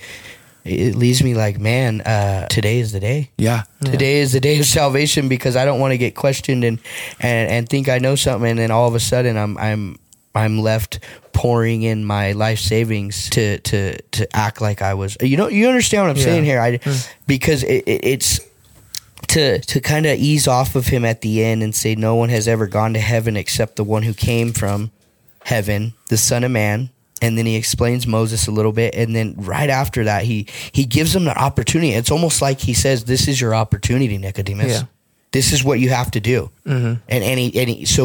like, man, today is the day. yeah. Today is the day of salvation because I don't want to get questioned and think I know something, and then all of a sudden I'm left pouring in my life savings to act like I was. You understand what I'm saying here? Because it's to kind of ease off of him at the end and say no one has ever gone to heaven except the one who came from heaven, the Son of Man. And then he explains Moses a little bit, and then right after that, he gives them the opportunity. It's almost like he says, "This is your opportunity, Nicodemus. Yeah. This is what you have to do." Mm-hmm. So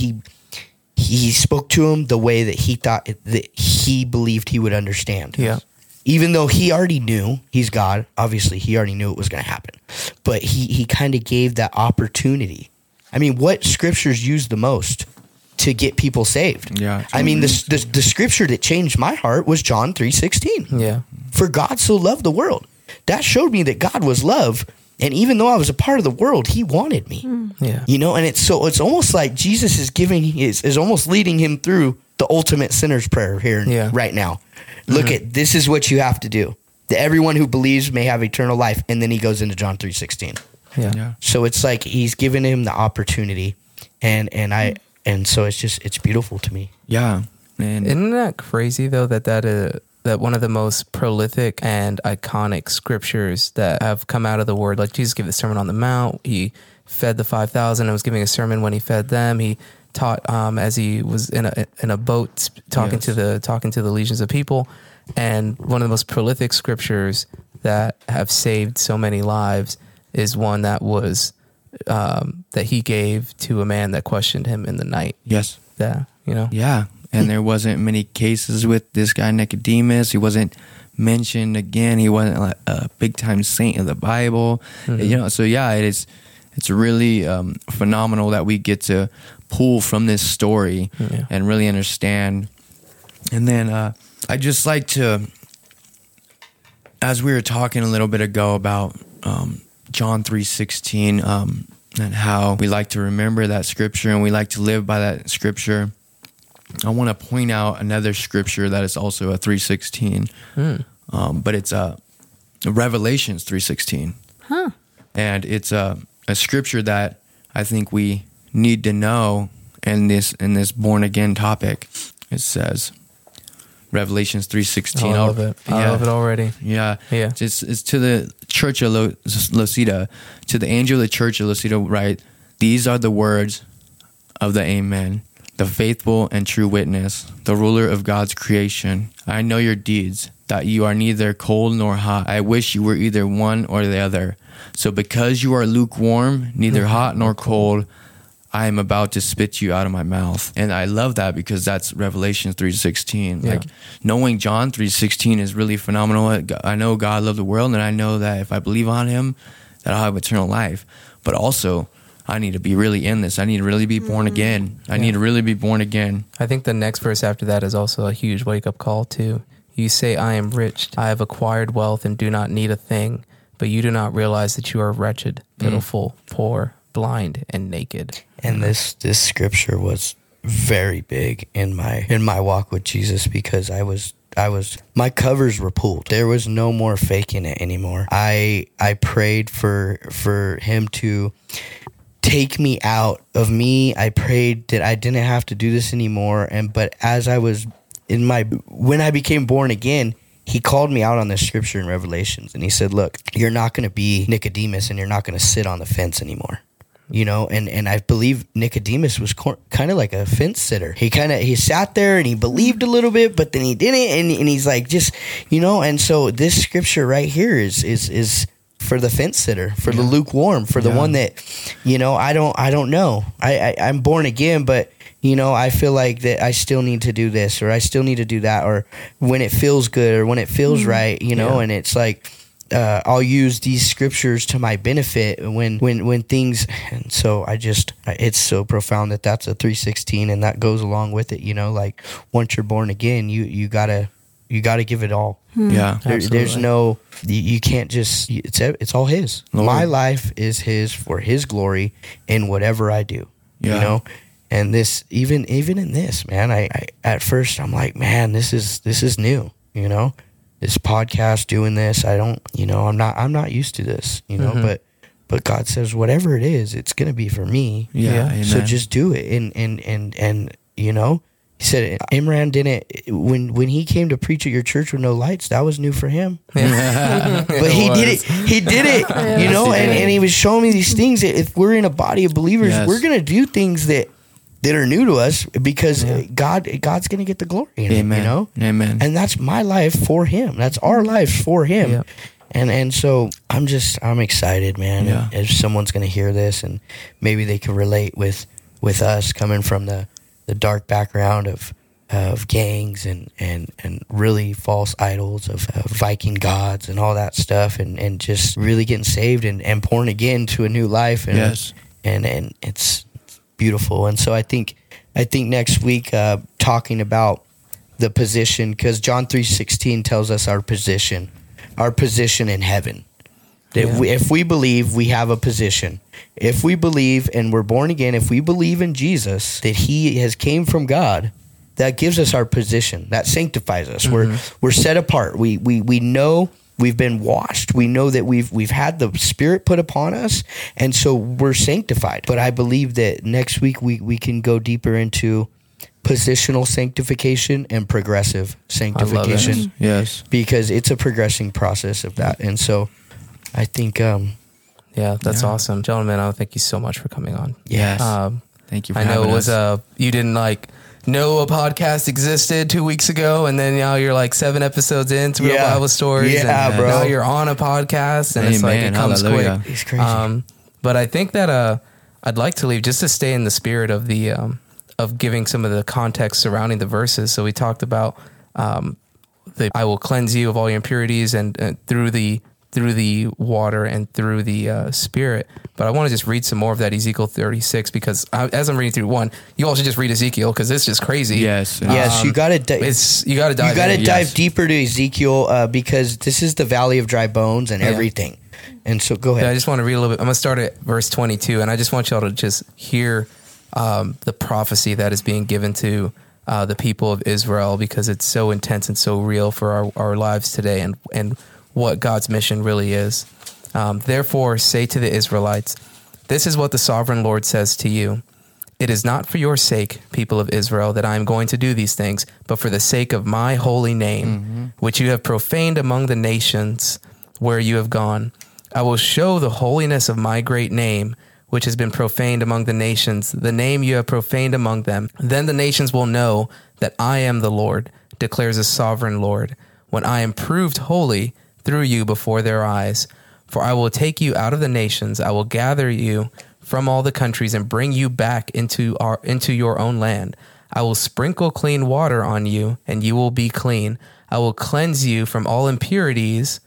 he spoke to him the way that he thought that he believed he would understand. Yeah. Even though he already knew he's God, obviously he already knew it was going to happen, but he kind of gave that opportunity. I mean, what scriptures use the most to get people saved? Yeah. I mean, the scripture that changed my heart was John 3:16. Yeah. For God so loved the world. That showed me that God was love, and even though I was a part of the world, he wanted me. Yeah. And it's almost like Jesus is almost leading him through the ultimate sinner's prayer here right now. Look at this is what you have to do. that everyone who believes may have eternal life. And then he goes into John 3:16. Yeah. So it's like he's given him the opportunity, and so it's beautiful to me. Yeah. And Isn't that crazy though that one of the most prolific and iconic scriptures that have come out of the Word, like Jesus gave the Sermon on the Mount, he fed the 5,000 and was giving a sermon when he fed them. He taught as he was in a boat talking to the legions of people. And one of the most prolific scriptures that have saved so many lives is one that was that he gave to a man that questioned him in the night. yes. Yeah, Yeah. And there wasn't many cases with this guy Nicodemus. He wasn't mentioned again. He wasn't like a big time saint of the Bible. So yeah, it's really phenomenal that we get to pull from this story and really understand. And then I just like to, as we were talking a little bit ago about John 3:16, and how we like to remember that scripture and we like to live by that scripture, I want to point out another scripture that is also a 3:16, but it's Revelations 3:16. And it's a scripture that I think we need to know in this born again topic. It says Revelations 3:16. I love it. I love it already. Yeah. Yeah. It's to the church of Laodicea, to the angel of the church of Laodicea, write, "These are the words of the Amen, the faithful and true witness, the ruler of God's creation. I know your deeds, that you are neither cold nor hot. I wish you were either one or the other. So because you are lukewarm, neither hot nor cold, I am about to spit you out of my mouth." And I love that because that's Revelation 3:16. Yeah. Like knowing John 3:16 is really phenomenal. I know God loved the world, and I know that if I believe on him, that I'll have eternal life. But also, I need to be really in this. I need to really be born again. I need to really be born again. I think the next verse after that is also a huge wake-up call too. You say, "I am rich. I have acquired wealth and do not need a thing. But you do not realize that you are wretched, pitiful, poor, blind, and naked." And this scripture was very big in my walk with Jesus, because I was my covers were pulled. There was no more faking it anymore. I prayed for him to take me out of me. I prayed that I didn't have to do this anymore. But as I was when I became born again, he called me out on this scripture in Revelations, and he said, "Look, you're not going to be Nicodemus, and you're not going to sit on the fence anymore." And I believe Nicodemus was kind of like a fence sitter. He sat there and he believed a little bit, but then he didn't, and he's like, just, and so this scripture right here is for the fence sitter, for the lukewarm, for the one that, I don't know. I'm born again, but I feel like that I still need to do this, or I still need to do that, or when it feels good, or when it feels right, and it's like, I'll use these scriptures to my benefit when things, and so it's so profound that's a 3:16, and that goes along with it, like once you're born again, you gotta give it all. Yeah. There's no, you can't just, it's all his. Lord. My life is his for his glory in whatever I do, and this, even in this, man, I at first I'm like, man, this is new, this podcast, doing this, I don't, I'm not used to this, but God says, whatever it is, it's going to be for me. Yeah. So just do it. And he said, Imran didn't, when he came to preach at your church with no lights, that was new for him. But he did it, and he was showing me these things that if we're in a body of believers, we're going to do things that are new to us, because God's going to get the glory in Amen. it, Amen. And that's my life for him. That's our lives for him. Yeah. And so I'm excited, man. Yeah. If someone's going to hear this and maybe they can relate with us coming from the dark background of gangs and really false idols of Viking gods and all that stuff, and just really getting saved and born again to a new life. And, and it's beautiful. And so I think next week, talking about the position, because John 3:16 tells us our position in heaven. That if we believe, we have a position. If we believe and we're born again, if we believe in Jesus, that he has came from God, that gives us our position. That sanctifies us. We're set apart. We know we've been washed. We know that we've had the Spirit put upon us, and so we're sanctified. But I believe that next week we can go deeper into positional sanctification and progressive sanctification. I love it. Yes. Because it's a progressing process of that. And so I think yeah, that's awesome. Gentlemen, thank you so much for coming on. Yes. Thank you for I know having it was us. you didn't know a podcast existed 2 weeks ago, and then now you're 7 episodes into Real Bible Stories. Yeah, and bro. Now you're on a podcast, and it's Amen. it comes Hallelujah. quick. It's crazy. But I think that I'd like to leave just to stay in the spirit of the of giving some of the context surrounding the verses. So we talked about I will cleanse you of all your impurities, and through the water and through the Spirit. But I want to just read some more of that Ezekiel 36, because as I'm reading through one, you all should just read Ezekiel, because it's just crazy. Yes. Yes, you got to You got to dive. You got to in. dive deeper to Ezekiel because this is the valley of dry bones and everything. And so go ahead. Yeah, I just want to read a little bit. I'm going to start at verse 22, and I just want y'all to just hear the prophecy that is being given to the people of Israel, because it's so intense and so real for our lives today, and what God's mission really is. Therefore, say to the Israelites, this is what the sovereign Lord says to you. It is not for your sake, people of Israel, that I am going to do these things, but for the sake of my holy name, which you have profaned among the nations where you have gone. I will show the holiness of my great name, which has been profaned among the nations, the name you have profaned among them. Then the nations will know that I am the Lord, declares the sovereign Lord, when I am proved holy through you before their eyes. For I will take you out of the nations, I will gather you from all the countries and bring you back into your own land. I will sprinkle clean water on you, and you will be clean. I will cleanse you from all impurities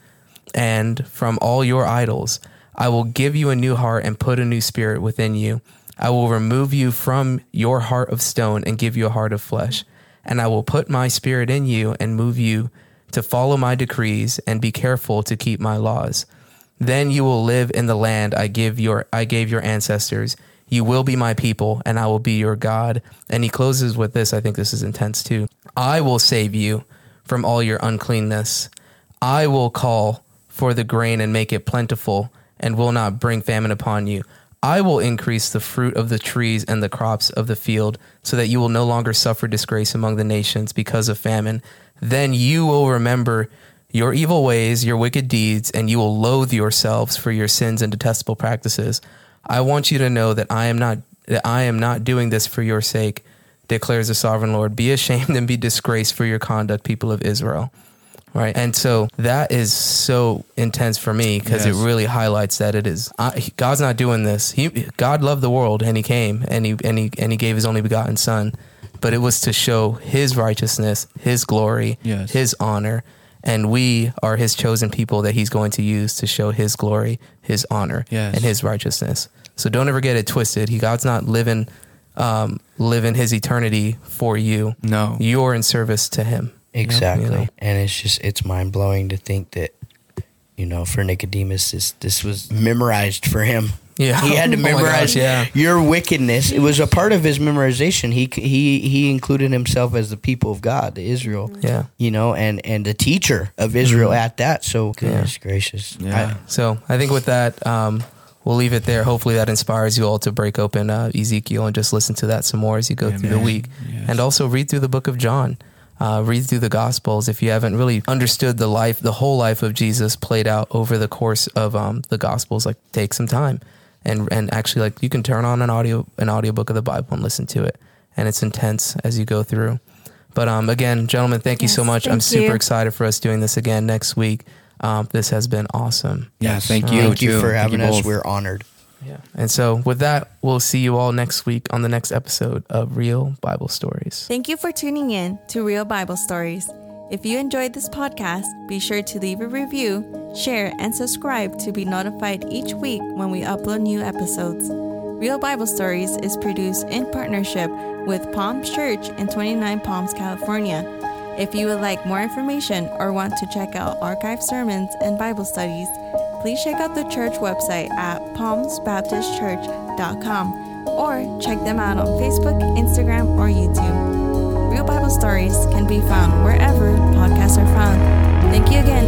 and from all your idols. I will give you a new heart and put a new spirit within you. I will remove you from your heart of stone and give you a heart of flesh. And I will put my spirit in you and move you to follow my decrees and be careful to keep my laws. Then you will live in the land I gave your ancestors. You will be my people, and I will be your God. And he closes with this. I think this is intense too. I will save you from all your uncleanness. I will call for the grain and make it plentiful, and will not bring famine upon you. I will increase the fruit of the trees and the crops of the field, so that you will no longer suffer disgrace among the nations because of famine. Then you will remember your evil ways, your wicked deeds, and you will loathe yourselves for your sins and detestable practices. I want you to know that I am not doing this for your sake, declares the sovereign Lord. Be ashamed and be disgraced for your conduct, people of Israel. Right. And so that is so intense for me, because it really highlights that God's not doing this. God loved the world, and he came and he gave his only begotten son, but it was to show his righteousness, his glory, his honor. And we are his chosen people that he's going to use to show his glory, his honor, and his righteousness. So don't ever get it twisted. God's not living his eternity for you. No. You're in service to him. Exactly. You know? And it's mind blowing to think that, for Nicodemus, this was memorized for him. Yeah. He had to memorize your wickedness. It was a part of his memorization. He included himself as the people of God, the Israel. Yeah. And the teacher of Israel at that. So goodness gracious. Yeah. So I think with that, we'll leave it there. Hopefully that inspires you all to break open Ezekiel and just listen to that some more as you go through the week. Yes. And also read through the book of John. Read through the Gospels if you haven't really understood the whole life of Jesus played out over the course of the Gospels. Take some time and actually you can turn on an audiobook of the Bible and listen to it, and it's intense as you go through. But again, gentlemen, thank you so much. I'm super excited for us doing this again next week. This has been awesome. Yeah, thank you. Thank you for having us. We're honored. Yeah. And so with that, we'll see you all next week on the next episode of Real Bible Stories. Thank you for tuning in to Real Bible Stories. If you enjoyed this podcast, be sure to leave a review, share, and subscribe to be notified each week when we upload new episodes. Real Bible Stories is produced in partnership with Palms Church in 29 Palms, California. If you would like more information or want to check out archived sermons and Bible studies, please check out the church website at palmsbaptistchurch.com or check them out on Facebook, Instagram, or YouTube. Real Bible Stories can be found wherever podcasts are found. Thank you again